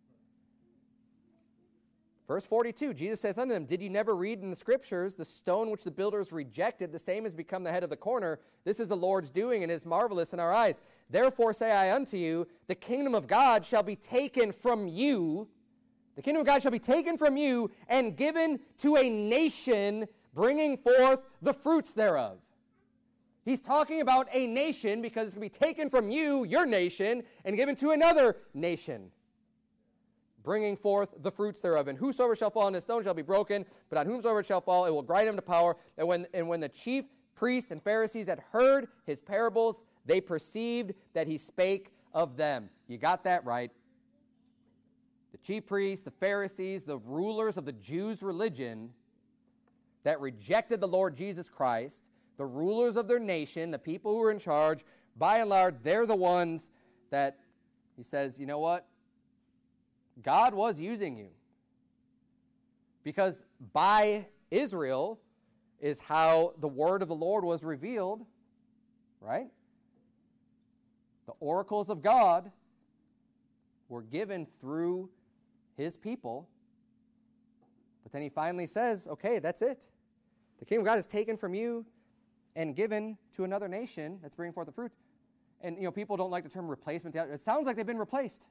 Verse forty-two, Jesus saith unto them, did ye never read in the scriptures, the stone which the builders rejected, the same has become the head of the corner. This is the Lord's doing, and is marvelous in our eyes. Therefore say I unto you, the kingdom of God shall be taken from you, the kingdom of God shall be taken from you, and given to a nation, bringing forth the fruits thereof. He's talking about a nation, because it's going to be taken from you, your nation, and given to another nation, bringing forth the fruits thereof. And whosoever shall fall on this stone shall be broken, but on whomsoever it shall fall, it will grind him to power. And when, and when the chief priests and Pharisees had heard his parables, they perceived that he spake of them. You got that right. The chief priests, the Pharisees, the rulers of the Jews' religion that rejected the Lord Jesus Christ, the rulers of their nation, the people who were in charge, by and large, they're the ones that he says, you know what? God was using you, because by Israel is how the word of the Lord was revealed, right? The oracles of God were given through his people. But then he finally says, okay, that's it. The kingdom of God is taken from you and given to another nation that's bringing forth the fruit. And, you know, people don't like the term replacement. It sounds like they've been replaced.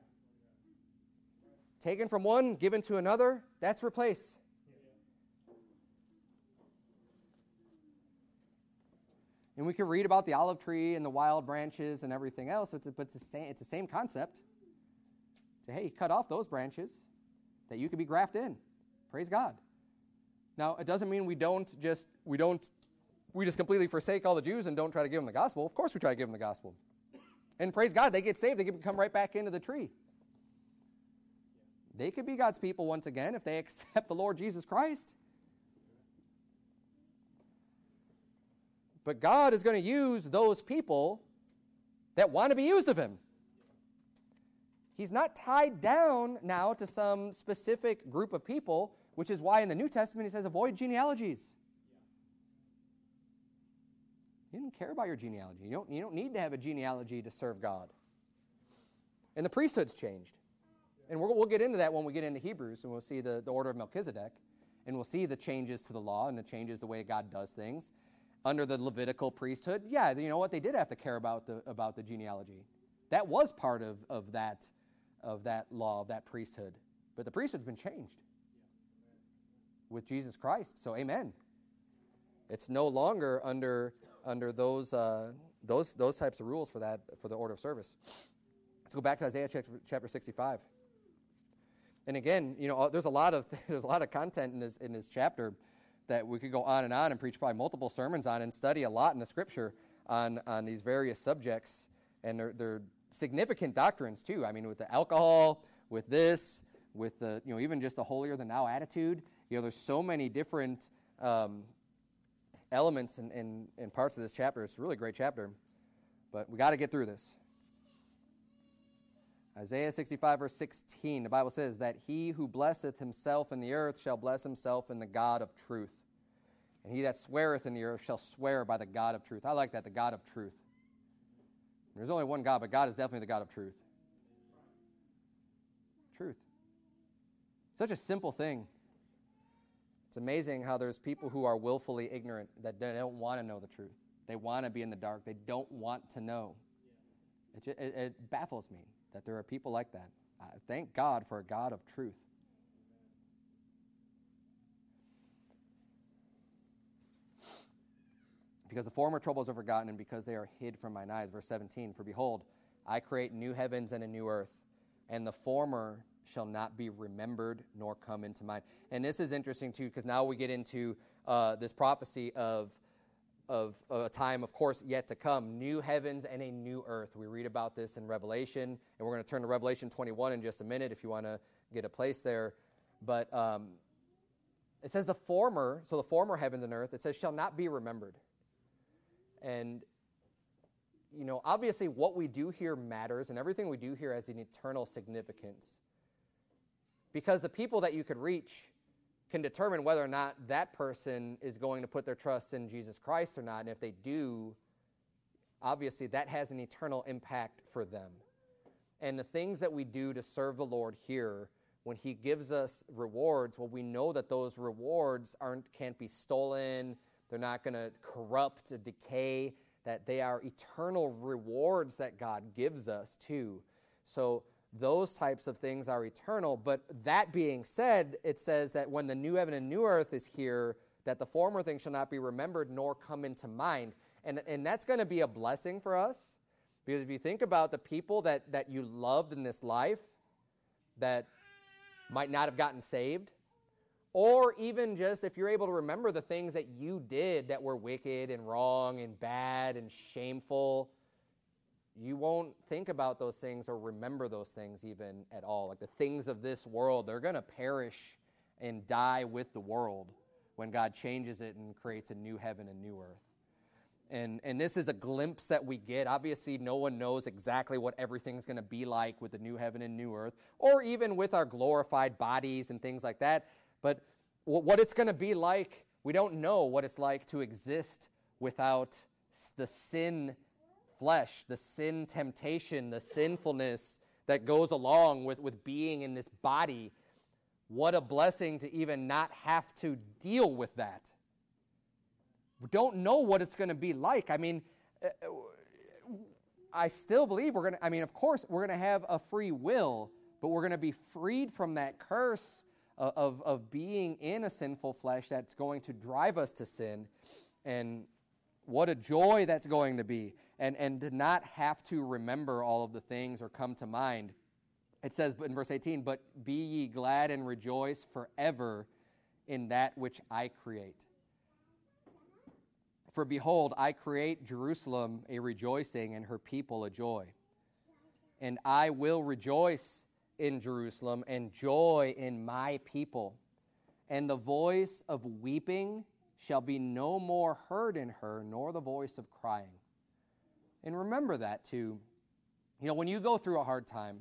Taken from one, given to another, that's replace. And we can read about the olive tree and the wild branches and everything else, but it's, but it's, the, same, it's the same concept. So, hey, cut off those branches. that you could be grafted in. Praise God. Now, it doesn't mean we don't just, we don't, we just completely forsake all the Jews and don't try to give them the gospel. Of course we try to give them the gospel. And praise God, they get saved, they can come right back into the tree. They could be God's people once again if they accept the Lord Jesus Christ. But God is going to use those people that want to be used of him. He's not tied down now to some specific group of people, which is why in the New Testament he says avoid genealogies. He didn't care about your genealogy. You don't, you don't need to have a genealogy to serve God. And the priesthood's changed. And we'll, we'll get into that when we get into Hebrews, and we'll see the, the order of Melchizedek, and we'll see the changes to the law and the changes the way God does things. Under the Levitical priesthood, yeah, you know what? They did have to care about the about the genealogy. That was part of, of that of that law, of that priesthood. But the priesthood's been changed with Jesus Christ. So amen. It's no longer under under those uh, those those types of rules for that for the order of service. Let's go back to Isaiah chapter sixty-five. And again, you know, there's a lot of there's a lot of content in this in this chapter that we could go on and on and preach probably multiple sermons on and study a lot in the Scripture on, on these various subjects. And they're, they're significant doctrines, too. I mean, with the alcohol, with this, with the, you know, even just the holier-than-thou attitude. You know, there's so many different um, elements and in, in, in parts of this chapter. It's a really great chapter. But we got to get through this. Isaiah sixty-five, verse sixteen, the Bible says that he who blesseth himself in the earth shall bless himself in the God of truth. And he that sweareth in the earth shall swear by the God of truth. I like that, the God of truth. There's only one God, but God is definitely the God of truth. Truth. Such a simple thing. It's amazing how there's people who are willfully ignorant, that they don't want to know the truth. They want to be in the dark. They don't want to know. It, just, it, it baffles me that there are people like that. Uh, thank God for a God of truth. Because the former troubles are forgotten, and because they are hid from mine eyes. Verse seventeen, for behold, I create new heavens and a new earth, and the former shall not be remembered nor come into mind. And this is interesting, too, because now we get into uh, this prophecy of, of a time, of course, yet to come. New heavens and a new earth. We read about this in Revelation, and we're going to turn to Revelation twenty-one in just a minute if you want to get a place there. But um, it says the former, so the former heavens and earth, it says shall not be remembered. And, you know, obviously what we do here matters, and everything we do here has an eternal significance. Because the people that you could reach can determine whether or not that person is going to put their trust in Jesus Christ or not. And if they do, obviously that has an eternal impact for them. And the things that we do to serve the Lord here, when he gives us rewards, well, we know that those rewards aren't can't be stolen. They're not going to corrupt or decay, that they are eternal rewards that God gives us too. So those types of things are eternal. But that being said, it says that when the new heaven and new earth is here, that the former things shall not be remembered nor come into mind. And, and that's going to be a blessing for us. Because if you think about the people that, that you loved in this life that might not have gotten saved, or even just if you're able to remember the things that you did that were wicked and wrong and bad and shameful, you won't think about those things or remember those things even at all. Like the things of this world, they're going to perish and die with the world when God changes it and creates a new heaven and new earth. And, and this is a glimpse that we get. Obviously, no one knows exactly what everything's going to be like with the new heaven and new earth, or even with our glorified bodies and things like that. But what it's going to be like, we don't know what it's like to exist without the sin flesh, the sin temptation, the sinfulness that goes along with, with being in this body. What a blessing to even not have to deal with that. We don't know what it's going to be like. I mean, I still believe we're going to, I mean, of course, we're going to have a free will, but we're going to be freed from that curse of, of being in a sinful flesh that's going to drive us to sin. And what a joy that's going to be. And, and to not have to remember all of the things or come to mind it says in verse eighteen, but be ye glad and rejoice forever in that which I create. For behold, I create Jerusalem a rejoicing and her people a joy. And I will rejoice in Jerusalem and joy in my people. And the voice of weeping shall be no more heard in her, nor the voice of crying. And remember that too. You know, when you go through a hard time,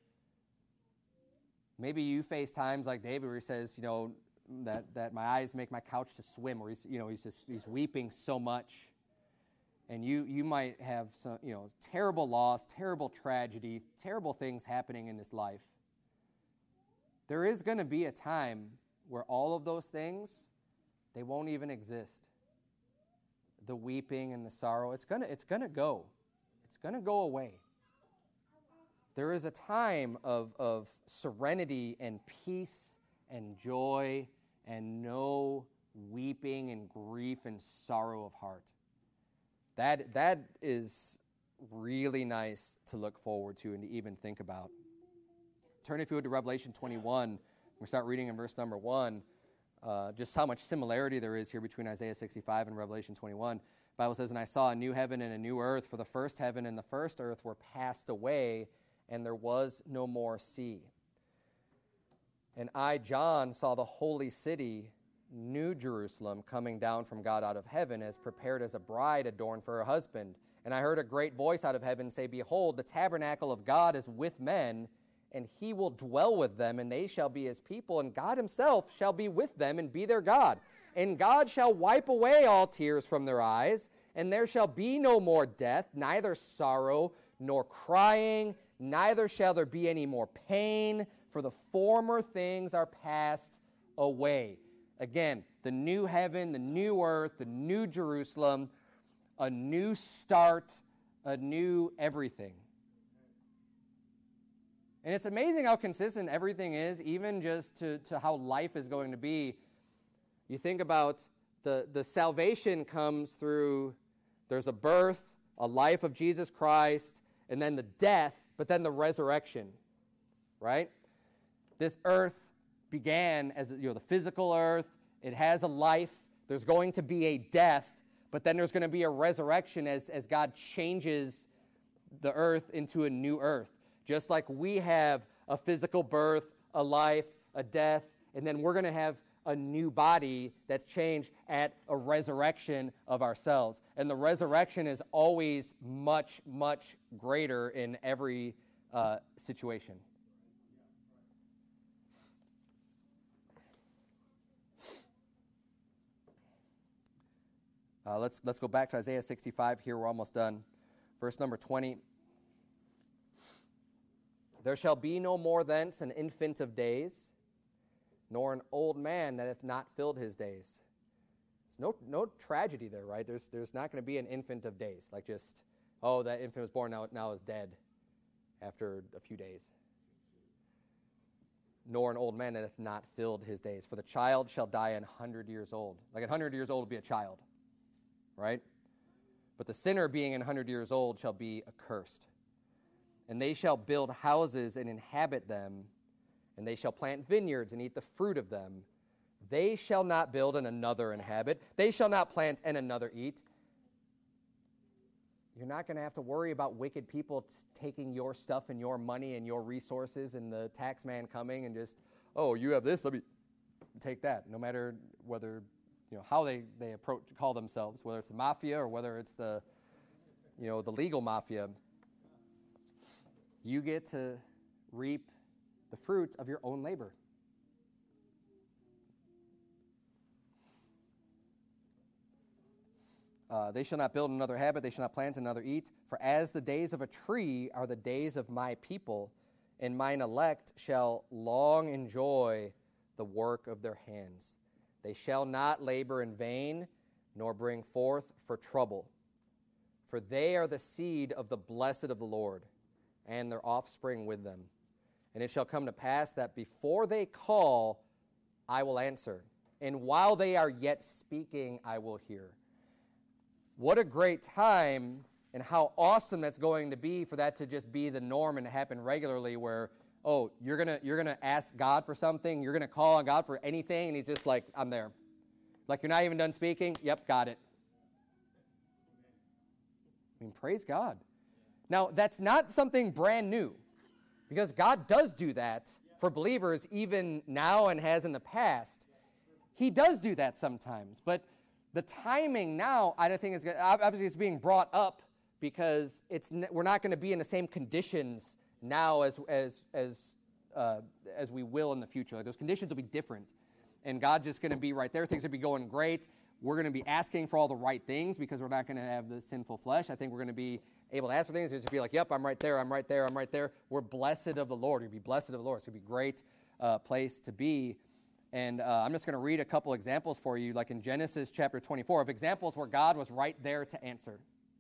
maybe you face times like David where he says, you know, that, that my eyes make my couch to swim, or he's, you know, he's just he's weeping so much. And you you might have some, you know, terrible loss, terrible tragedy, terrible things happening in this life. There is going to be a time where all of those things, they won't even exist. The weeping and the sorrow, it's gonna it's gonna go. It's gonna go away. There is a time of, of serenity and peace and joy and no weeping and grief and sorrow of heart. That that is really nice to look forward to and to even think about. Turn, if you would, to Revelation twenty-one. We start reading in verse number one. Uh, just how much similarity there is here between Isaiah sixty-five and Revelation twenty-one. The Bible says, and I saw a new heaven and a new earth, for the first heaven and the first earth were passed away, and there was no more sea. And I, John, saw the holy city, New Jerusalem, coming down from God out of heaven, as prepared as a bride adorned for her husband. And I heard a great voice out of heaven say, behold, the tabernacle of God is with men, and he will dwell with them, and they shall be his people, and God himself shall be with them and be their God. And God shall wipe away all tears from their eyes, and there shall be no more death, neither sorrow nor crying, neither shall there be any more pain, for the former things are passed away. Again, the new heaven, the new earth, the new Jerusalem, a new start, a new everything. And it's amazing how consistent everything is, even just to, to how life is going to be. You think about the, the salvation comes through, there's a birth, a life of Jesus Christ, and then the death, but then the resurrection, right? This earth began as, you know, the physical earth. It has a life. There's going to be a death, but then there's going to be a resurrection as, as God changes the earth into a new earth. Just like we have a physical birth, a life, a death, and then we're going to have a new body that's changed at a resurrection of ourselves. And the resurrection is always much, much greater in every uh, situation. Uh, let's let's go back to Isaiah sixty-five here. We're almost done. Verse number twenty. There shall be no more thence an infant of days, nor an old man that hath not filled his days. There's no no tragedy there, right? There's there's not going to be an infant of days, like just, oh, that infant was born, now, now is dead after a few days. Nor an old man that hath not filled his days. For the child shall die an hundred years old. Like a hundred years old will be a child, right? But the sinner being an hundred years old shall be accursed. And they shall build houses and inhabit them, and they shall plant vineyards and eat the fruit of them. They shall not build and another inhabit. They shall not plant and another eat. You're not going to have to worry about wicked people taking your stuff and your money and your resources and the tax man coming and just, oh, you have this, let me take that. No matter whether, you know, how they, they approach, call themselves, whether it's the mafia or whether it's the, you know, the legal mafia. You get to reap the fruit of your own labor. Uh, they shall not build another habit, they shall not plant another eat. For as the days of a tree are the days of my people, and mine elect shall long enjoy the work of their hands. They shall not labor in vain, nor bring forth for trouble. For they are the seed of the blessed of the Lord, and their offspring with them. And it shall come to pass that before they call, I will answer. And while they are yet speaking, I will hear. What a great time, and how awesome that's going to be for that to just be the norm and to happen regularly, where oh, you're gonna you're gonna ask God for something, you're gonna call on God for anything, and he's just like, I'm there. Like, you're not even done speaking? Yep, got it. I mean, praise God. Now, that's not something brand new, because God does do that for believers even now and has in the past. He does do that sometimes, but the timing now, I don't think is obviously it's being brought up because it's we're not going to be in the same conditions now as as as uh, as we will in the future. Like, those conditions will be different, and God's just going to be right there. Things will be going great. We're going to be asking for all the right things because we're not going to have the sinful flesh. I think we're going to be able to ask for things and just be like, yep, I'm right there, I'm right there, I'm right there. We're blessed of the Lord. We'll be blessed of the Lord. It's going to be a great uh, place to be. And uh, I'm just going to read a couple examples for you, like in Genesis chapter twenty-four, of examples where God was right there to answer.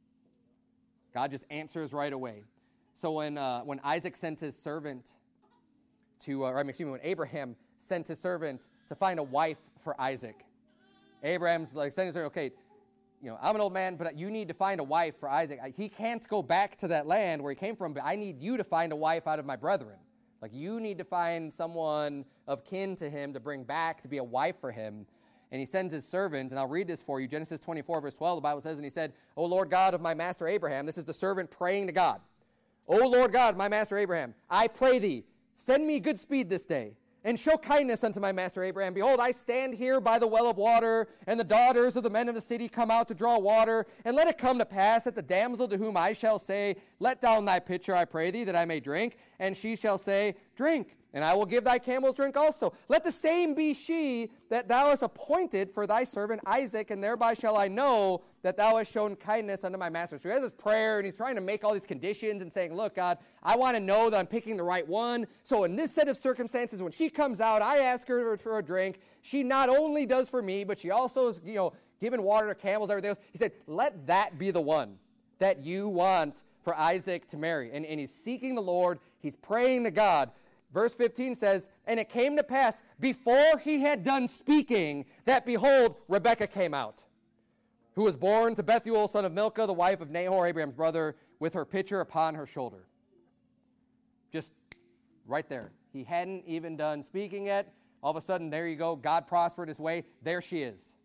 God just answers right away. So when uh, when Isaac sent his servant to, uh, or excuse me, when Abraham sent his servant to find a wife for Isaac, Abraham's like saying, okay, you know, I'm an old man, but you need to find a wife for Isaac. He can't go back to that land where he came from, but I need you to find a wife out of my brethren. Like, you need to find someone of kin to him to bring back to be a wife for him. And he sends his servant, and I'll read this for you. Genesis twenty-four, verse twelve, the Bible says, and he said, O Lord God of my master Abraham, this is the servant praying to God. O Lord God, my master Abraham, I pray thee, send me good speed this day, and show kindness unto my master Abraham. Behold, I stand here by the well of water, and the daughters of the men of the city come out to draw water. And let it come to pass that the damsel to whom I shall say, let down thy pitcher, I pray thee, that I may drink. And she shall say, drink, and I will give thy camels drink also. Let the same be she that thou hast appointed for thy servant Isaac, and thereby shall I know that thou hast shown kindness unto my master. So he has this prayer, and he's trying to make all these conditions and saying, look, God, I want to know that I'm picking the right one. So in this set of circumstances, when she comes out, I ask her for a drink. She not only does for me, but she also is, you know, giving water to camels, everything else. He said, let that be the one that you want for Isaac to marry. And, and he's seeking the Lord. He's praying to God. Verse fifteen says, and it came to pass before he had done speaking that, behold, Rebekah came out, who was born to Bethuel, son of Milcah, the wife of Nahor, Abraham's brother, with her pitcher upon her shoulder. Just right there. He hadn't even done speaking yet. All of a sudden, there you go. God prospered his way. There she is.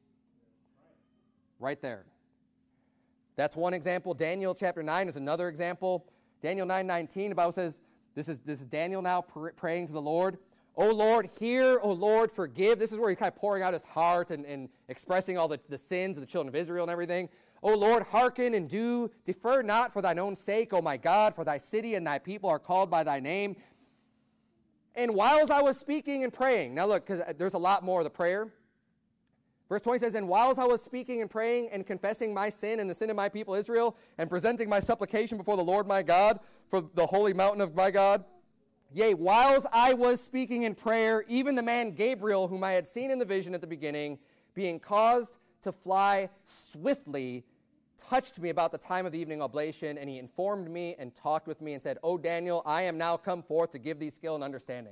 Right there. That's one example. Daniel chapter nine is another example. Daniel nine nineteen, the Bible says, this is, this is Daniel now pr- praying to the Lord. O Lord, hear, O Lord, forgive. This is where he's kind of pouring out his heart and, and expressing all the, the sins of the children of Israel and everything. O Lord, hearken and do. Defer not for thine own sake, O my God, for thy city and thy people are called by thy name. And whiles I was speaking and praying. Now look, because there's a lot more of the prayer. Verse twenty says, and whiles I was speaking and praying and confessing my sin and the sin of my people Israel, and presenting my supplication before the Lord my God for the holy mountain of my God, yea, whiles I was speaking in prayer, even the man Gabriel, whom I had seen in the vision at the beginning, being caused to fly swiftly, touched me about the time of the evening oblation, and he informed me and talked with me and said, O Daniel, I am now come forth to give thee skill and understanding.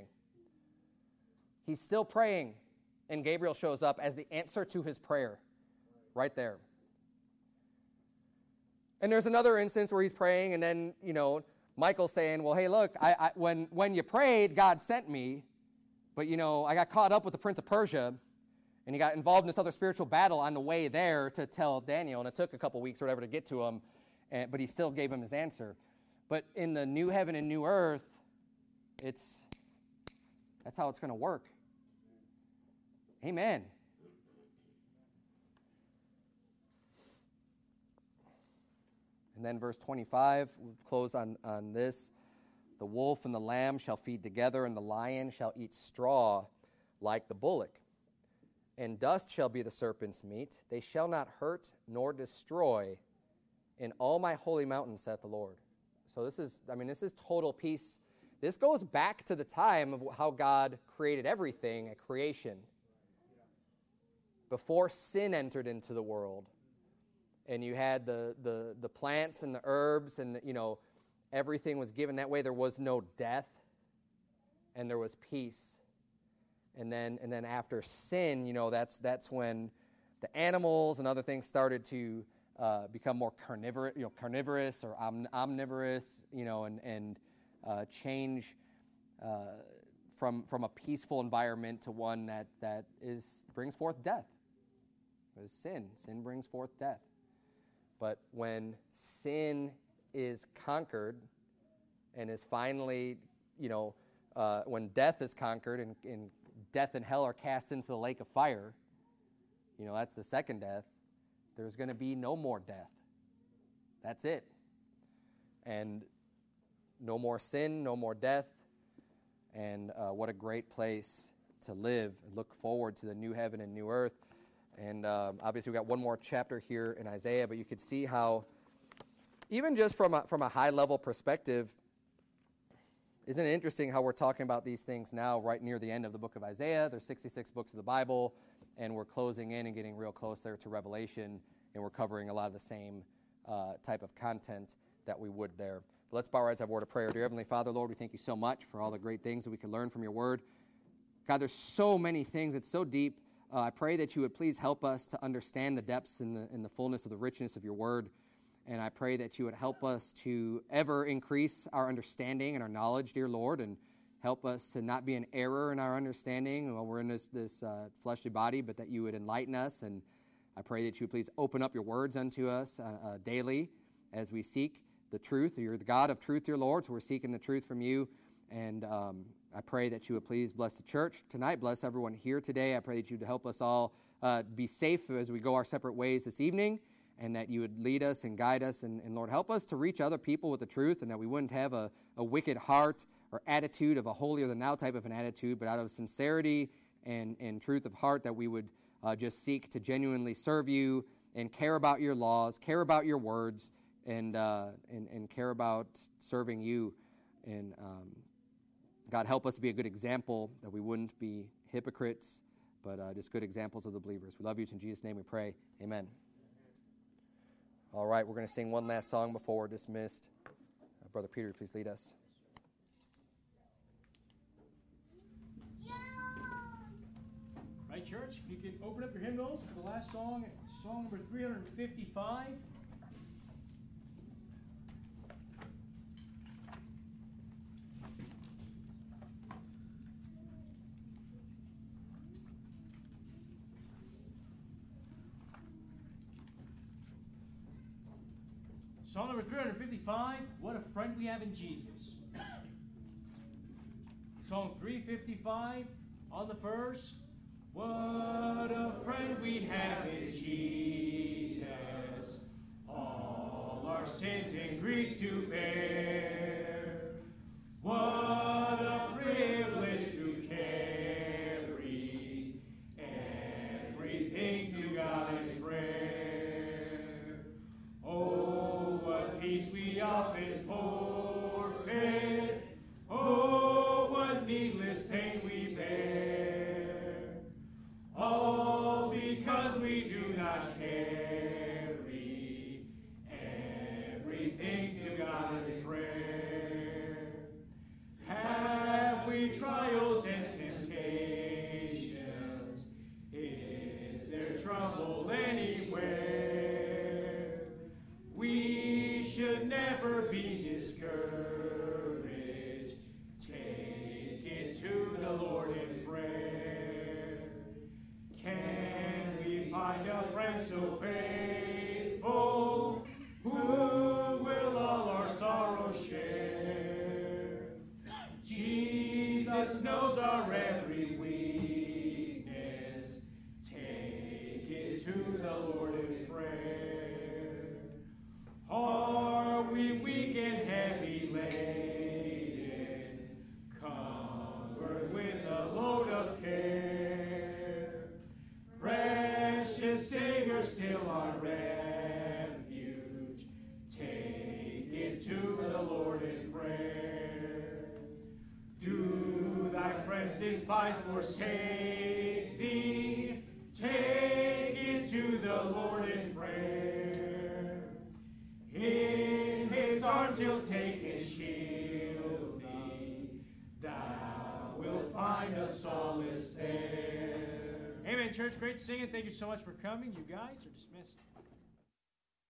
He's still praying, and Gabriel shows up as the answer to his prayer right there. And there's another instance where he's praying, and then, you know, Michael's saying, well, hey, look, I, I, when, when you prayed, God sent me, but, you know, I got caught up with the prince of Persia, and he got involved in this other spiritual battle on the way there to tell Daniel, and it took a couple weeks or whatever to get to him, and, but he still gave him his answer. But in the new heaven and new earth, it's, that's how it's going to work. Amen. And then verse twenty-five, we'll close on, on this. The wolf and the lamb shall feed together, and the lion shall eat straw like the bullock. And dust shall be the serpent's meat. They shall not hurt nor destroy in all my holy mountain, saith the Lord. So this is, I mean, this is total peace. This goes back to the time of how God created everything at creation. Before sin entered into the world. And you had the, the, the plants and the herbs, and, you know, everything was given that way. There was no death, and there was peace. And then and then after sin, you know, that's that's when the animals and other things started to uh, become more carnivorous, you know, carnivorous or om- omnivorous, you know, and and uh, change uh, from, from a peaceful environment to one that, that is brings forth death. It is sin. Sin brings forth death. But when sin is conquered and is finally, you know, uh, when death is conquered and, and death and hell are cast into the lake of fire, you know, that's the second death, there's going to be no more death. That's it. And no more sin, no more death. And uh, what a great place to live and look forward to the new heaven and new earth. And um, obviously we've got one more chapter here in Isaiah, but you could see how, even just from a, from a high-level perspective, isn't it interesting how we're talking about these things now right near the end of the book of Isaiah? There's sixty-six books of the Bible, and we're closing in and getting real close there to Revelation, and we're covering a lot of the same uh, type of content that we would there. But let's bow our heads, have a word of prayer. Dear Heavenly Father, Lord, we thank you so much for all the great things that we can learn from your word. God, there's so many things. It's so deep. Uh, I pray that you would please help us to understand the depths and the, and the fullness of the richness of your word. And I pray that you would help us to ever increase our understanding and our knowledge, dear Lord, and help us to not be in error in our understanding while we're in this, this uh, fleshly body, but that you would enlighten us. And I pray that you would please open up your words unto us uh, uh, daily as we seek the truth. You're the God of truth, dear Lord, so we're seeking the truth from you. And um, I pray that you would please bless the church tonight, bless everyone here today. I pray that you would help us all uh, be safe as we go our separate ways this evening, and that you would lead us and guide us. And, and Lord, help us to reach other people with the truth, and that we wouldn't have a, a wicked heart or attitude of a holier-than-thou type of an attitude, but out of sincerity and, and truth of heart, that we would uh, just seek to genuinely serve you and care about your laws, care about your words, and uh, and, and care about serving you. And um, God, help us to be a good example, that we wouldn't be hypocrites, but uh, just good examples of the believers. We love you. In Jesus' name we pray. Amen. All right, we're going to sing one last song before we're dismissed. Uh, Brother Peter, please lead us. Right, church? If you could open up your hymnals for the last song, song number three hundred fifty-five. Song number three hundred fifty-five, What a Friend We Have in Jesus. Song three fifty-five, on the first, what a friend we have in Jesus, all our sins and griefs to bear. What a privilege to carry everything to God in prayer. Oh, what peace we often forfeit. Oh, what needless pain we bear. All because we do not carry everything to God in prayer. Have we trials and temptations? Is there trouble anywhere? We should never be discouraged. Take it to the Lord in prayer. Can we find a friend so faithful, who will all our sorrows share? Jesus knows our every weakness. Take it to the Lord in prayer. Are we weak and heavy laden, covered with a load of care? Precious Savior, still our refuge. Take it to the Lord in prayer. Do thy friends despise, forsake thee? Take it to the Lord in prayer. In his arms he'll take and shield thee. Thou wilt find a solace there. Amen, church. Great singing. Thank you so much for coming. You guys are dismissed.